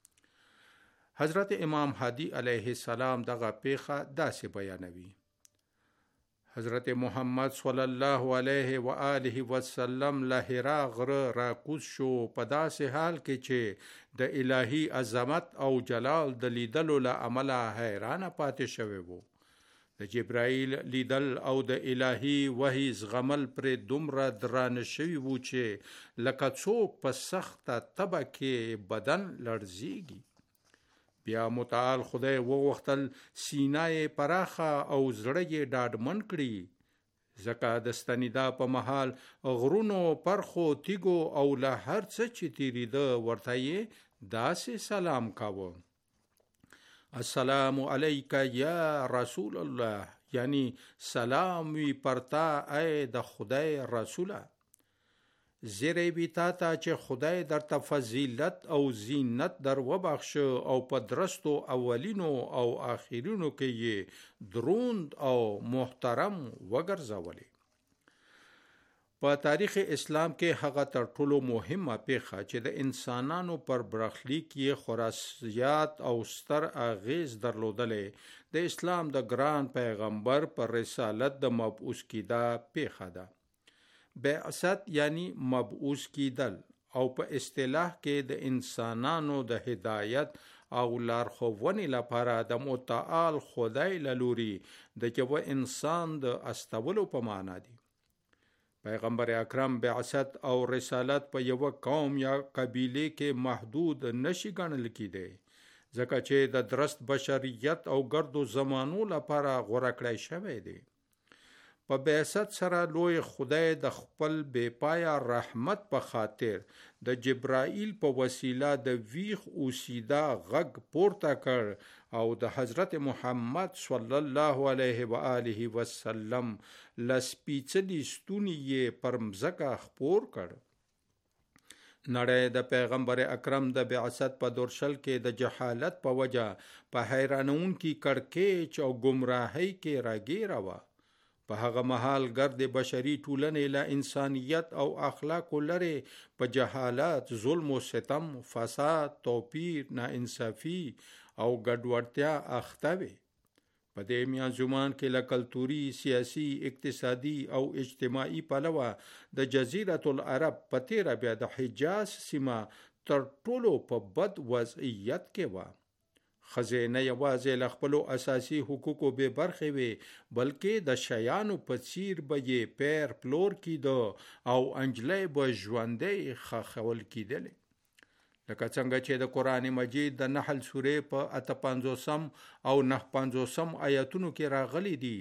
حضرت امام هادي علیه السلام دغه پیښه داسې بیانوي: حضرت محمد صلی الله علیه و آله وسلم له حرا غره راکوز شو په داسې حال کې چې د الهی عظمت او جلال د لیدلو له امله حیرانه پاتې شوی وو. د جبرائیل لیدل او د الهی وحی زغمل پر دومره درانه شوي وو چې لکه څوک په سخته تبه کې بدن لړزیږي. بیا متعال خدای وغوښتل سینه یې پراخه او زړه یې ډاډمن کړي، ځکه د ستنېدا په مهال غرونو، پرخو، تیږو او له هر څه چې تیریده ورته یې داسې سلام کاوه: السلام علیک یا رسول الله، یعنی سلام وی پرتا ای د خدای رسوله. زیری بیتا تا چې خدای درته فضیلت او زینت در وبخشه او په درستو اولینو او آخرینو کې یې دروند او محترم وګرځولې. په تاریخ اسلام کې هغه تر ټولو مهمه پیښه چې د انسانانو پر برخلیک یې خراسیات او ستر اغیز درلودلې د اسلام د ګران پیغمبر پر رسالت د مبعوث کیدا پیښه ده. بعثت یعنی مبعوث کیدل او په اصطلاح کې د انسانانو د هدایت او لارښوونې لپاره د متعال خدای له لوري د یو انسان د استولو په معنا دي. پیغمبر اکرم بعثت او رسالت په یو قوم یا قبیله کې محدود نشي ګڼل کېدی، ځکه چې د درست بشریت او ګردو زمانو لپاره غوره کړی شوی دی. په بعثت سره لوی خدای د خپل بې پایا رحمت په خاطر د جبرائیل په وسیله د ویخ اوسیدا غږ پورته کړ او د حضرت محمد صلی الله علیه و آله وسلم لسپیڅلي ستوني یې پر مځکه خپور کړ. نړۍ د پیغمبر اکرم د بعثت په دورشل کې د جهالت په وجه په حیرانونکي کړکېچ او گمراهۍ کې راګیره وه. په هغه مهال ګرد بشري ټولنې له انسانیت او اخلاقو لرې په جهالت، ظلم و ستم، فساد، توپیر، ناانصافي او ګډوډتیا اخته وي. په دې میانزمان کې له کلتوري، سیاسي، اقتصادي او اجتماعي پلوه د جزیرة العرب په تیره بیا د حجاز سیمه تر ټولو په بد وضعیت کې وه. ښځې نه یوازې له خپلو اساسي حقوقو بې برخې وې، بلکې د شیانو په څیر به یې پیر پلور کېده او انجلۍ به ژوندۍ ښخول کېدلې. لکه څنګه چې د قرآن مجید د نحل سورې په 58 او 59 آیاتونو کې راغلي دي.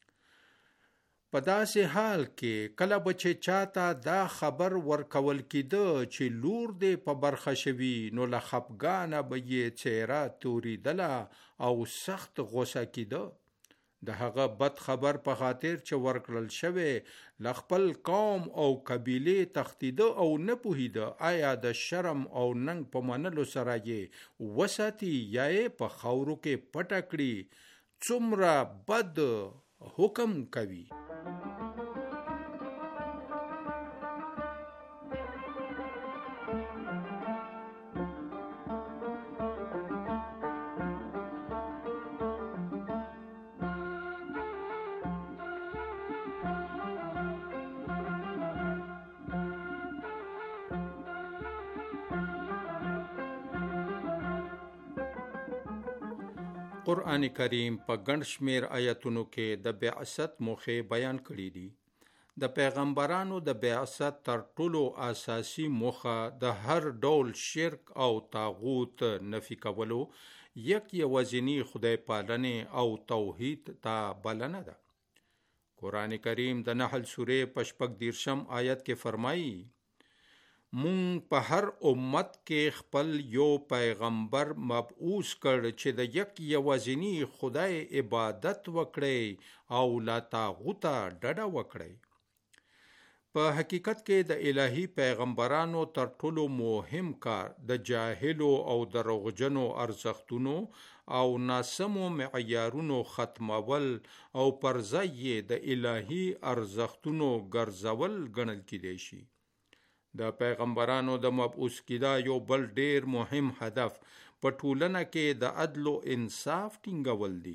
په داسې حال کې کله به چې چاته دا خبر ورکول کېده چې لور دې په برخه شوي، نو له خفګانه به یې څېره توریدله او سخت غوسه کېده. د هغه بد خبر په خاطر چې ورکړل شوی له خپل قوم او قبیلې تښتېده او نه پوهېده آیا د شرم او ننګ په منلو سره یې وساتي یا یې په خاورو کې پټه کړي. څومره بد حکم کوي. قرآن کریم په ګڼ شمیر آیتونو کې د بعثت موخې بیان کړي دي. د پیغمبرانو د بعثت تر ټولو اساسي موخه د هر ډول شرک او طاغوت نفي کولو، یک یوازینی خدای پالنې او توحید ته بلنه ده. قرآن کریم د نحل سورې په 14 آیت کې فرمایي: مونږ په هر امت کې خپل یو پیغمبر مبعوث کړ چې د یک یوازینی خدای عبادت وکړي او لا طاغوته ډډه وکړي. په حقیقت کې د الهی پیغمبرانو تر ټولو مهم کار د جاهلو او دروغجنو ارزښتونو او ناسمو معیارونو ختمول او پر ځای یې د الهی ارزښتونو ګرځول ګڼل کېدای شي. د پیغمبرانو د مبعوث کیدا یو بل ډیر مهم هدف په ټولنه کې د عدل او انصاف ټینګول دي.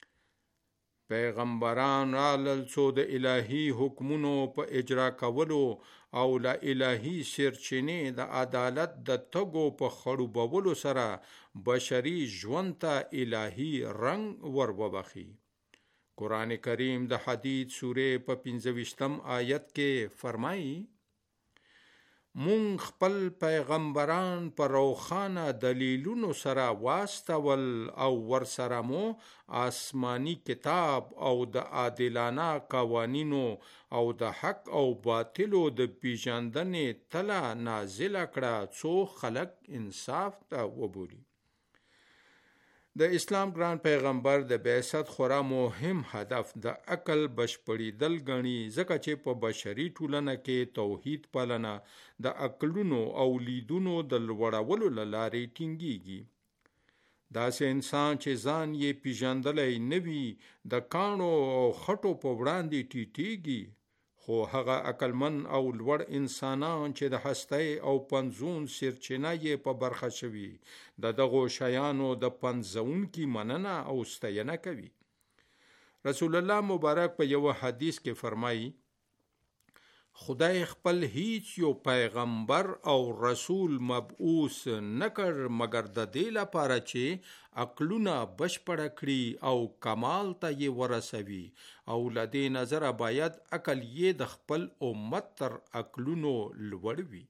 پیغمبران رالل څو د الهی حکمونو په اجرا کولو او له الهی سرچینې د عدالت د تګو په خړوبولو سره بشري ژوند ته الهی رنګ ور وبخي. قرآن کریم د حدید سورې په 25 آیت کې فرمایي: مونږ خپل پیغمبران پر روښانه دلیلونو سره واستول او ورسره مو آسمانی کتاب او د عادلانه قوانینو او د حق او باطلو د پیژندنې تله نازله کړه څو خلک انصاف ته وبولي. د اسلام ګران پیغمبر د بعثت خورا مهم هدف د عقل بشپړېدل ګڼي، ځکه چې په بشري ټولنه کې توحید پالنه د عقلونو او لیدونو د لوړولو له لارې ټینګېږي. داسې انسان چې ځان یې پیژندلی نه وي د کاڼو او خټو په وړاندې ټیټېږي، خو هغه عقلمن او لوړ انسانان چې د هستۍ او پنځون سرچینه یې په برخه شوي د دغو شیانو د پنځونکي مننه او ستاینه کوي. رسول الله مبارک په یو حدیث کې فرمایي خدای خپل هیڅ یو پیغمبر او رسول مبعوث نکړ مگر د دې لپاره چې عقلونه بشپړه کړي او کمال ته یې ورسوي، او له دې نظره باید عقل یې د خپل امت تر عقلونو لوړ وي.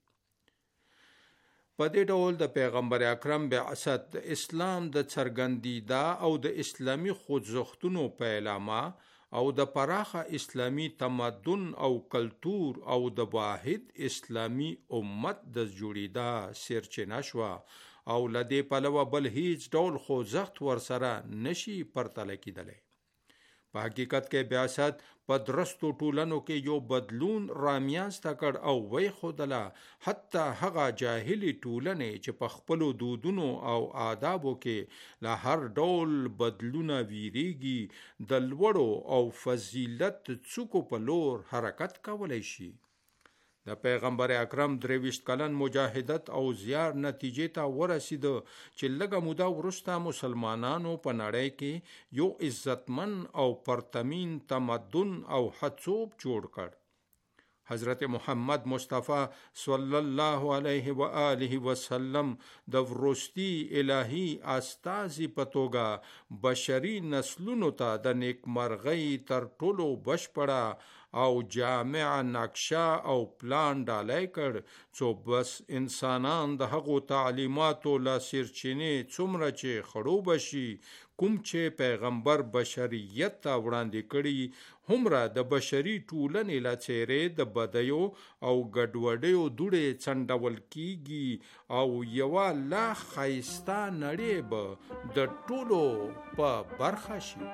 په دې ډول د پیغمبر اکرم بعثت د اسلام د څرګندیدا او د اسلامي خوځښتونو پیلامه او د پراخه اسلامی تمدن او کلتور او د واحد اسلامی امت د جوړیدا سرچینه شوه، او لدې پلوه بل هیڅ ډول خوځښت ورسره نشي پرتله کېدلی. په حقیقت کې بعثت په درستو ټولنو کې یو بدلون رامنځته کړ او ویښودله حتی هغه جاهلي ټولنې چې په خپلو دودونو او آدابو کې له هر ډول بدلونه ویریږي د لوړو او فضیلت څوکو په لور حرکت کولی شي. د پیغمبر اکرم 23 کلن مجاهدت او زیار نتیجې ته ورسیده چې لږه موده وروسته مسلمانانو په نړۍ کې یو عزتمن او پرتمین تمدن او حڅوب جوړ کړ. حضرت محمد مصطفی صلی الله علیه و آله وسلم د وروستي الهی استازي په توګه بشري نسلونو ته د نیکمرغۍ تر ټولو بشپړه او جامع نقشه او پلان ډالۍ کړ، څو بس انسانان د هغو تعلیماتو له سرچینې څومره چې خړوبه شي کوم چې پیغمبر بشریت ته وړاندې کړي، همره د بشري ټولنې له څیرې د بدیو او ګډوډیو دوړې څنډول کیږي او یوه لا ښایسته نړۍ به د ټولو په برخه شي.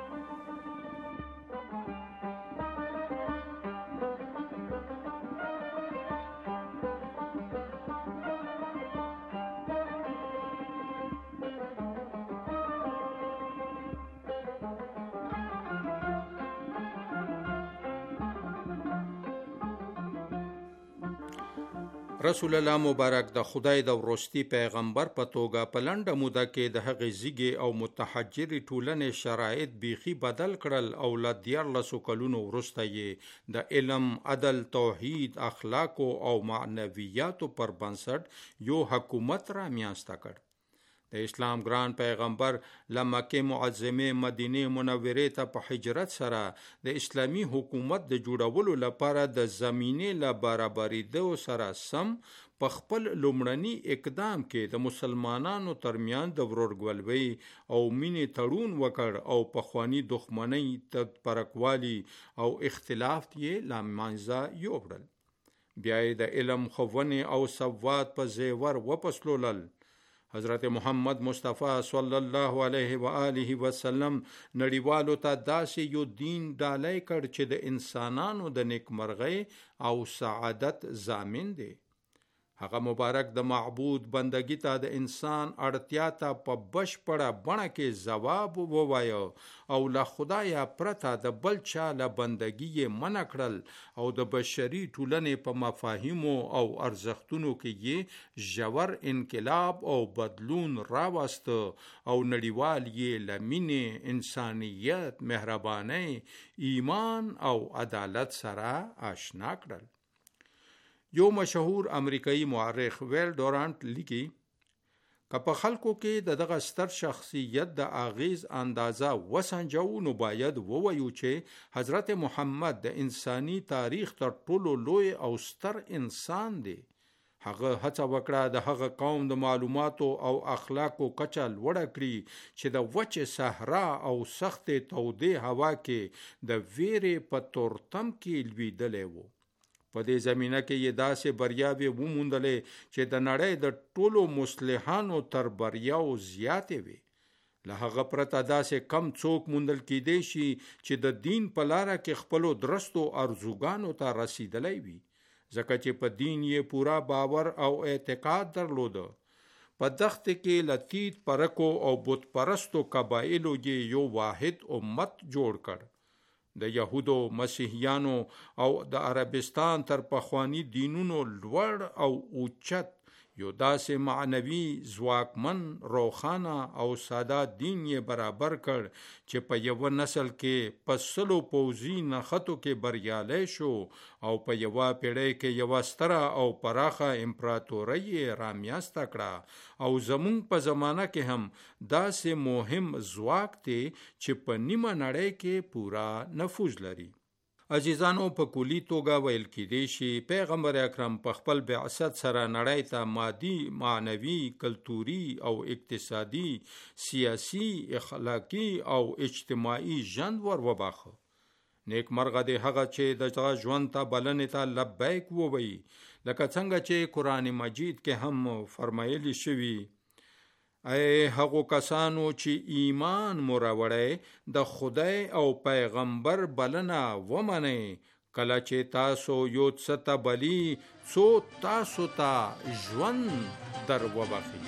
رسول الله مبارک د خدای د وروستي پیغمبر په توګه په لنډه موده کې د هغې زیږې او متحجرې ټولنې شرایط بیخي بدل کړل او له 14 کلونو وروسته یې د علم، عدل، توحید، اخلاقو او معنویاتو پر بنسټ یو حکومت رامنځته کړ. د اسلام ګران پیغمبر له مکې معظمې مدینې منورې ته په هجرت سره د اسلامي حکومت د جوړولو لپاره د زمینې له برابرېدو سره سم په خپل لومړني اقدام کې د مسلمانانو ترمنځ د ورورګلوۍ او مینې تړون وکړ او پخواني دښمنۍ، تفرقوالي او اختلاف یې له منځه یووړل. بیا یې د علم، ښوونې او سواد په زیور وپسلولل. حضرت محمد مصطفی صلی الله علیه و آله وسلم نړیوالو ته داسې یو دین ډالۍ کړ چې د انسانانو د نیکمرغۍ او سعادت ضامن دی. هغه مبارک د معبود بندگی ته د انسان اړتیا ته په بشپړه بڼه کې ځواب ووایه او له خدایه پرته د بل چا له بندگی یې منع کړل او د بشري ټولنې په مفاهیمو او ارزښتونو کې یې ژور انقلاب او بدلون راوسته او نړیوال یې له مینې، انسانیت، مهربانۍ، ایمان او عدالت سره آشنا کړل. یو مشهور امریکایي مورخ ویل ډورانټ لیکي که په خلکو کې د دغه ستر شخصیت د اغیز اندازه وسنجو نو باید ووایو چې حضرت محمد د انساني تاریخ تر ټولو لوی او ستر انسان دی. هغه هڅه وکړه د هغه قوم د معلوماتو او اخلاقو کچه لوړه کړي چې د وچې صحرا او سختې تودې هوا کې د ویرې په تورتم کې لویدلی وو. په دې زمینه کې یې داسې بریاوې وموندلې چې د نړۍ د ټولو مصلحانو تر بریاو زیاتې وي. له هغه پرته داسې کم څوک موندل کېدی شي چې د دین په لاره کې خپلو درستو ارزوګانو ته رسیدلی وي، ځکه چې په دین یې پورا باور او اعتقاد درلوده. په دښته کې لتیت پرکو او بت پرستو قبایلو یې یو واحد امت جوړ کړ. د یهودو، مسیحیانو او د عربستان تر پخوانی دینونو لوړ او اوچت یو داسې معنوي، ځواکمن، روښانه او ساده دین یې برابر کړ چې په یوه نسل کې په 100 پوځي نښتو کې بریالی شو او په یوه پیړۍ کې یوه ستره او پراخه امپراتورۍ یې رامیاسته کړه او زمونږ په زمانه کې هم داسې مهم ځواک دی چې په نیمه نړۍ کې پورا نفوذ لري. عزیزانو، په کلی توګه ویل کېدی شي پیغمبر اکرم په خپل بعثت سره نړۍ ته مادي، معنوي، کلتوري او اقتصادي، سیاسي، اخلاقی او اجتماعي ژوند ور وباخه. نیک مرغه دی هغه چې دغه ژوند ته بلنې ته لبیک ووایي، لکه څنګه چې قرآن مجید کې هم فرمایلی شوي: ای هغو کسانو چې ایمان مو راوړی، د خدای او پیغمبر بلنه ومنئ، کله چې تاسو یو څه ته بلی څو تاسو ته ژوند در وبخي.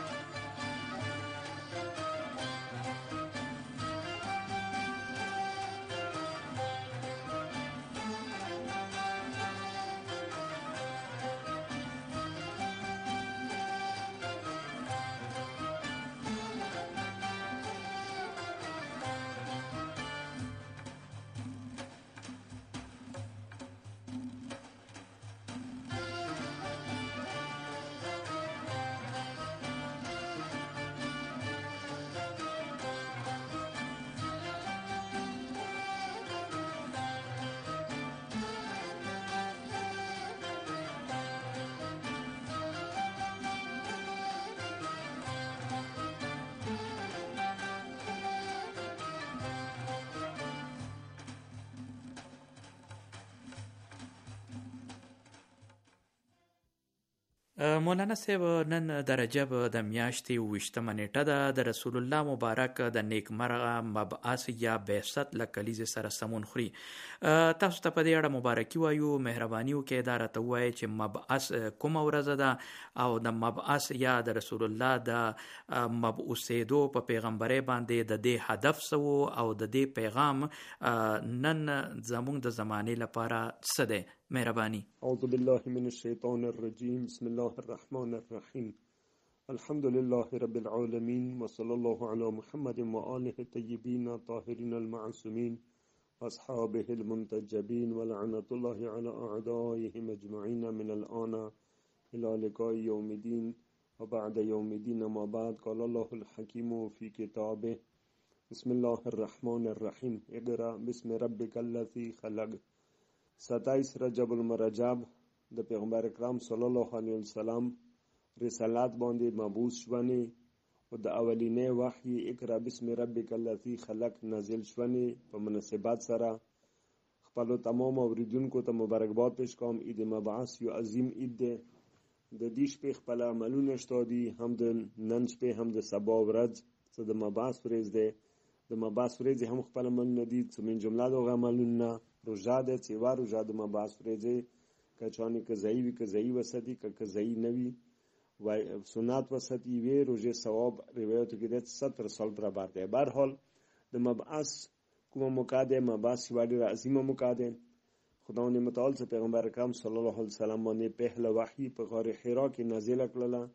مولانا صاحب، نن د رجب د میاشتې 28مه نیټه ده. د رسول الله مبارک د نیکمرغه مبعث یا بعثت له کلیزې سره سمون خوري. تاسو ته په دې اړه مبارکي وایو. مهرباني وکړئ دا راته ووایئ چې مبعث کومه ورځ ده او د مبعث یا د رسول الله د مبعوثېدو په پیغمبرۍ باندې د دې هدف څه او د دې پیغام نن زموږ د زمانې لپاره څه دی؟ مهرباني. اعوذ بالله من الشیطان الرجیم. بسم الله الرحمن الرحیم. الحمد لله رب العالمین وصلی الله علی محمد و آله الطیبین الطاهرین المعصومین اصحابه المنتجبین ولعنة الله علی اعدائهم اجمعین من الآن الى لقاء یوم الدین و بعد یوم الدین. ما بعد قال الله الحکیم فی کتابه بسم الله الرحمن الرحیم. اقرأ بسم ربک الذی خلق. 27 رجب المرجب د پیغمبر اکرم صلی الله علیه وسلم رسالت باندې مبعوث شونه او د اولینې وحی اقرأ بسم ربک الذی خلق نازل شونه په مناسبت سره خپل تمام اوریدونکو ته مبارکباد پیش کوم. عید مبعث یو عظیم عید دی. د دې شپې خپل عملونه شته دي، هم د نن شپې هم د سبا ورځ څه د مبعث ورځ دی. د مبعث ورځ هم خپل عملونه دي، څه من جمله د عملونه روژه ده چې وا روژه د مبعث ورځې کچانی کزایی وی کزایی وسدی کزایی نوی و سنت وسدی وی روژه ثواب روایت کې د 70 سال برابر ده. به هر حال د مبعث کوم موقع ده، مبعث وړي عظیمه موقع ده. خداوند متعال سے پیغمبر اکرم صلی الله علیه وسلم باندې پهله وحی په غار حرا کې نازل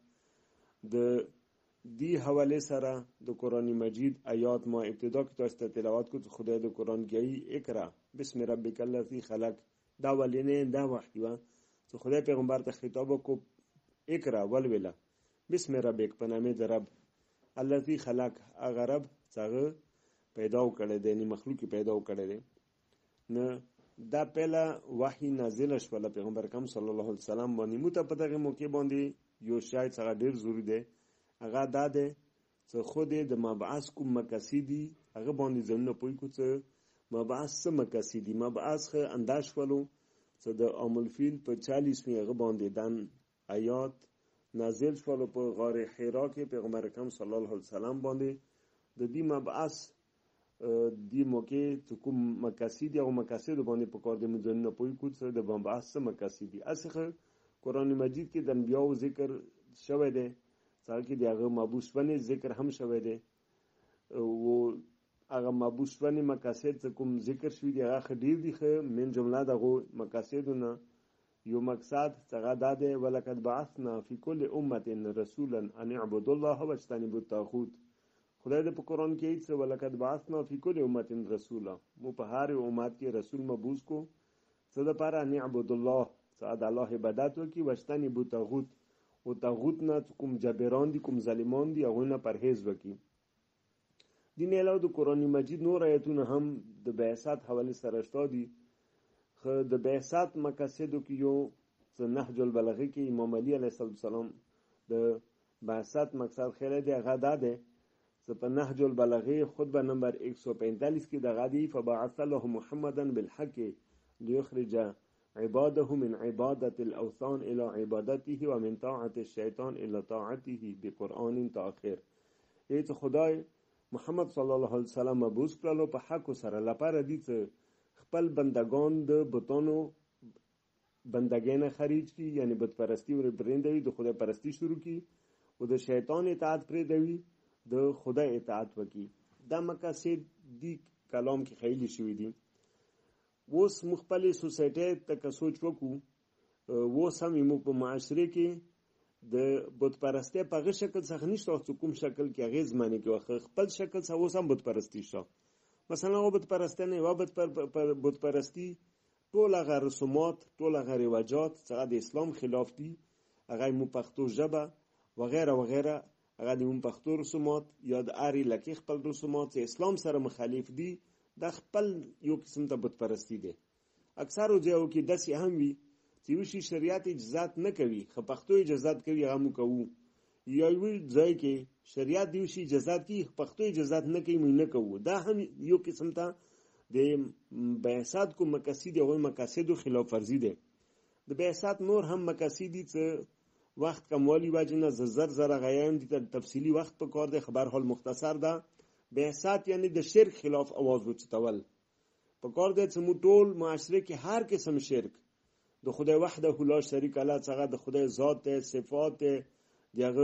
کړله. د دی حواله سره د قرآن مجید آیات ما ابتدا کې تاسو ته تلاوت کوو. خدای د قرآن کې اقرا بسم ربک الذی خلق دا ولینه دا وحی و چې خدای پیغمبر ته خطاب کو اقرا ولولا بسم ربک په نامه د رب الذی خلق هغه رب څنګه پیدا وکړي د مخلوق پیدا وکړي. نه دا پهلا وحی نازل شو پیغمبر اکرم صلی الله علیه وسلم باندې. مو ته په دغه موقع باندې یو شای څنګه ډیر ضروری دی هغه دا ده چې خود د مبعث کوم مقاصدی هغه باندې زمونه پوي کو چې مبعث څه مقاصدی مبعث خه انداز ولو چې د عامل فیل په 40 می هغه باندې دان آیات نازل شول په غار حرا کې پیغمبر اکرم صلی الله علیه وسلم باندې د دې مبعث دی موقع کوم مقاصد او مقاصد باندې په کار د مزنه پوي کو څه د مبعث مقاصد دي. اسخه قرآن مجید کې د انبیاء ذکر شوی دی، څنګه کې دغه مبعوث باندې ذکر هم شوی دی او هغه مبعوث باندې مقاصد کوم ذکر شوی دی هغه ډیر دي. من جمله دغه مقاصدونه یو مقصد څنګه دا دی ولقد بعثنا فی کل امه رسولا ان اعبدوا الله واجتنبوا الطاغوت. خدای دې په قرآن کې هیڅ ولقد بعثنا فی کل امه رسولا، مو په هر امت کې رسول مبعوث کو څه د پاره ان اعبدوا الله، څه د الله عبادت وکي، واجتنبوا الطاغوت او طاغوت نه کوم جبران دي کوم ظالمان دي هغه نه پرهیز وکي. دین علاوه د قرآن مجید نور آیتونه هم د بعثت حواله سره شته دي. خو د بعثت مقاصدو کې یو څه نهج البلاغه کې امام علی علیه السلام د بعثت مقصد خیره دی هغه دا دی څه په نهج البلاغه خطبه نمبر 145 کې دغه دی فبعث الله محمدا بالحق ليخرج عباده من عبادة الاوثان الى عبادته ومن طاعة الشیطان الى طاعته بقرآن تاخر. ایت خدای محمد صلی الله علیه وسلم مبعوث کړلو په حق سره لپاره دي چې خپل بندگان د بتانو بندګانه خریج کی، یعنی بت پرستی ور برندوي، د خدای پرستی شروع کی او د شیطان اطاعت پرې دوي، د خدای اطاعت وکي. دا مقاصد دی کلام کې خیلی شوی دي. اوس مخبل سوسایټي تک سوچ وکړو، اوس هم موږ په معاشره کې د بت پرستی په غو شکل څخه نشته چې کوم شکل کې غیز معنی کې خپل شکل څخه اوس هم بت پرستی شته. مثلا او بت پرستی نه و بت پرستی ټول هغه رسومات ټول هغه رواجات څنګه د اسلام خلاف دي، هغه مو پښتو ژبه وغیرہ وغیرہ، هغه د مو پښتو رسومات یا د اری لکه خپل رسومات چې اسلام سره مخالف دي، د خپل یو قسم ته بت پرستی دي. اکثر ځایو کې داسې هم وي چې وشي شریعت اجازه نه کوي، خو پښتو اجازه کوي هغه مو کوو، یا وی ځای کې شریعت دی وشي اجازه کوي پښتو اجازه نه کوي مو نه کوو. دا هم یو قسم ته د بعثت کو مقاصد او مقاصدو خلاف ورزي ده. د بعثت نور هم مقاصد دي چې وخت کموالی واجنه زر غیان دي تفصیلی وخت په کار ده. خبر حال مختصر ده، بعثت یعنی د شرک خلاف आवाज وچتول په کار ده چې مو ټول معاشره کې هر قسم شرک د خدای وحده لا شریک له څخه د خدای ذات صفات دغه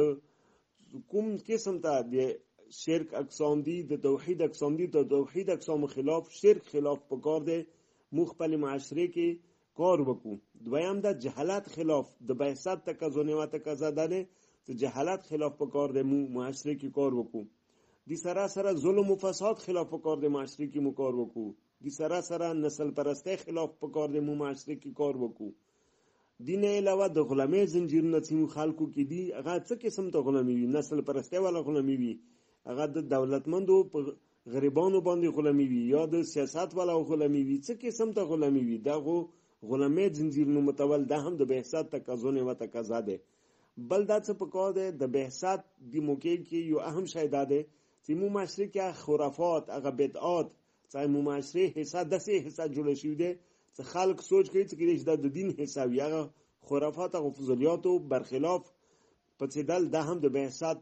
کوم قسم ته د شرک اقسام دي، د توحید اقسام دي، د توحید اقسام خلاف شرک خلاف په کار ده مخبل معاشره کې کار وکړو. دویم د جهالت خلاف د بعثت تکزونه و تکزه ده چې جهالت خلاف په کار ده معاشره کې کار وکړو. د سره ظلم او فساد خلاف په کار ده معاشره کې مو کار وکړو. د سره نسل پرستی خلاف په کار ده معاشره کې کار وکړو. دین علاوه د غلامۍ زنجیرونه چې خلکو کې دي هغه څه قسم ته غلامي وي، نسل پرستی ولا غلامي وي، هغه د دولتمندو په غریبانو باندې غلامي وي یا د سیاست ولا غلامي وي، څه قسم ته غلامي وي، دغه غلامۍ زنجیرونه متول ده هم د بعثت تکزونه و تکزه ده. بل دا څه په کار ده د بعثت د موقع کې یو اهم شی ده چې مو معاشره کې خرافات هغه بدعات چې مو معاشره حصہ دسه حصہ جوړ شوی ده چې خلک سوچ کوي چې د دین حصہ وي، هغه خرافات او فضولیاتو برخلاف پڅیدل ده هم د بعثت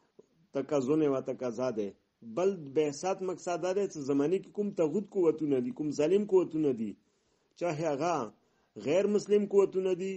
تکزونه و تکزه ده. بل بعثت مقصد ده چې زمانه کې کوم طاغوت قوتونه دي، کوم ظالم قوتونه دي، چاہے هغه غیر مسلم قوتونه دي،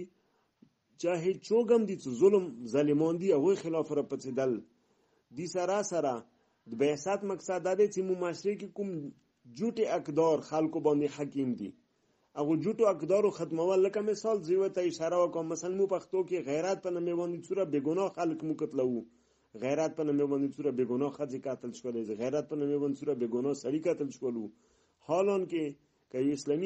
چاہے چوغم دي چې ظلم ظالمان دي هغه خلاف را پڅیدل دي. سره د بعثت مقصد ده چې مو معاشره کې کوم جوټي اقدار خلکو باندې حکیم دي هغه جوټو اقدارو ختمول. لکه مثال زیوه ته اشاره وکم، مثلا مو پښتو کې غیرت په نامه باندې څوره بېګناه خلک مو قتلو، غیرت په نامه باندې څوره بېګناه خځې قتل شولې، غیرت په نامه باندې څوره بېګناه سړي قتل شولو. حالان کې اسلامی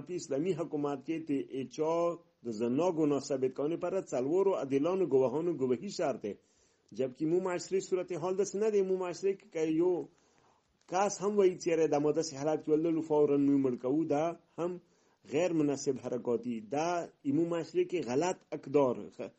حکومت کې ته اچا د زنا ګناه ثابت کونه پر څلورو عدالانو گواهانو گواهی شرط ہے، جبکې مو معاشري صورتحال د سند مو معاشره کې یو کاس هم وایي چې د ماده سه حالات وللو فورا مړکو، دا هم غیر مناسب حرکاتی، دا ایمو معاشره کې غلط اقدار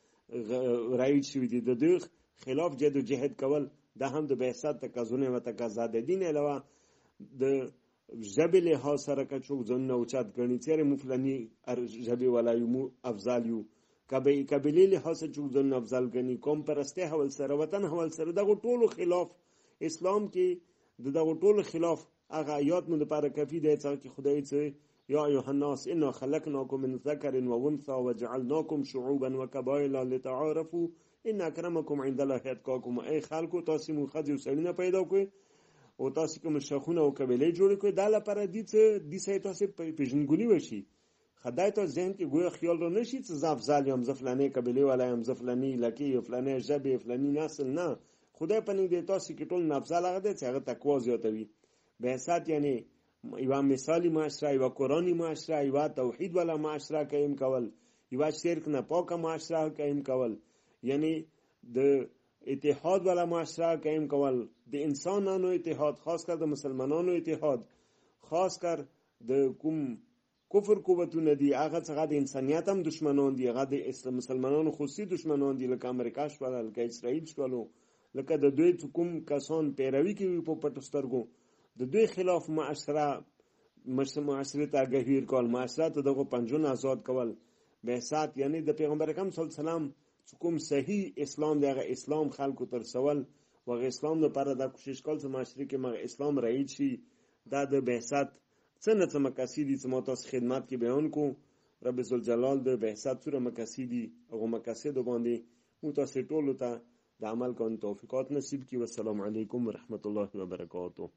رایج شوی دي، د دوی خلاف جد و جهد کول دا هم د بعثت تکزونه و تکزه ده. دین علاوه د ژبې له سره کچو ځنه اوچات غنی چیرې مفلنی ژبې ولایو مو افضل یو قبیله له حاصل چو ځنه افضل غنی، قوم پرسته حول سره، وطن حول سره، دغه ټولو خلاف اسلام کې د دغه ټولو خلاف هغه آیات مو لپاره کافي دی چې خدای څه یا ایها الناس انا خلقناکم من ذکر و انثى وجعلناکم شعوبا وقبائل لتعارفوا ان اکرمکم عند الله اتقاکم. ای خلکو تاسو مو خځې او سړي نه پیدا کړئ او تاسو کوم شخونه او قبیلې جوړ کړئ دا لپاره دي چې د سې تاسو پیژنګونی وشي. خدای ته ذهن کې ګویا خیال را نشي چې زه افضل یم، زه فلانه قبیلې والا یم، زه فلانی لکی فلانه ژبې فلانی نسل نه. خدای په نږدې تاسو کې ټول افضل هغه دی چې هغه تقوا زیاتوي. بعثت یعنی یو مثالی معاشره، یو قرآنی معاشره، یو توحید والا معاشره قائم کول، یو شرک نه پاکه معاشره قائم کول، یعنی د اتحاد والا معاشره قائم کول، د انسانانو اتحاد، خاص کر د مسلمانانو اتحاد، خاص کر د کوم کفر قوتونه دي هغه څنګه د انسانیت هم دشمنان دي، هغه د مسلمانانو خصوصي دشمنان دي، لکه امریکا شوله، لکه اسرائیل شولو، لکه د دوی کوم کسان پیروي کوي په پټو سترګو د دوی خلاف معاشره ته آگاهی ورکول، معاشره ته دغه پنجونه آزاد کول. بعثت یعنی د پیغمبر اکرم صلی الله علیه وسلم کوم صحیح اسلام دی هغه اسلام خلکو تر سوال و اسلام لپاره د کوشش کول چې معاشره کې مغه اسلام رایج شي. دا د بعثت څنګه مقاصد چې مو تاسو خدمت کې بیان کو. رب ذوالجلال د بعثت سره مقاصد او مقاصد باندې مو تاسو ټول ته د عمل کولو توفیقات نصیب کړي. والسلام علیکم ورحمت الله وبرکاته.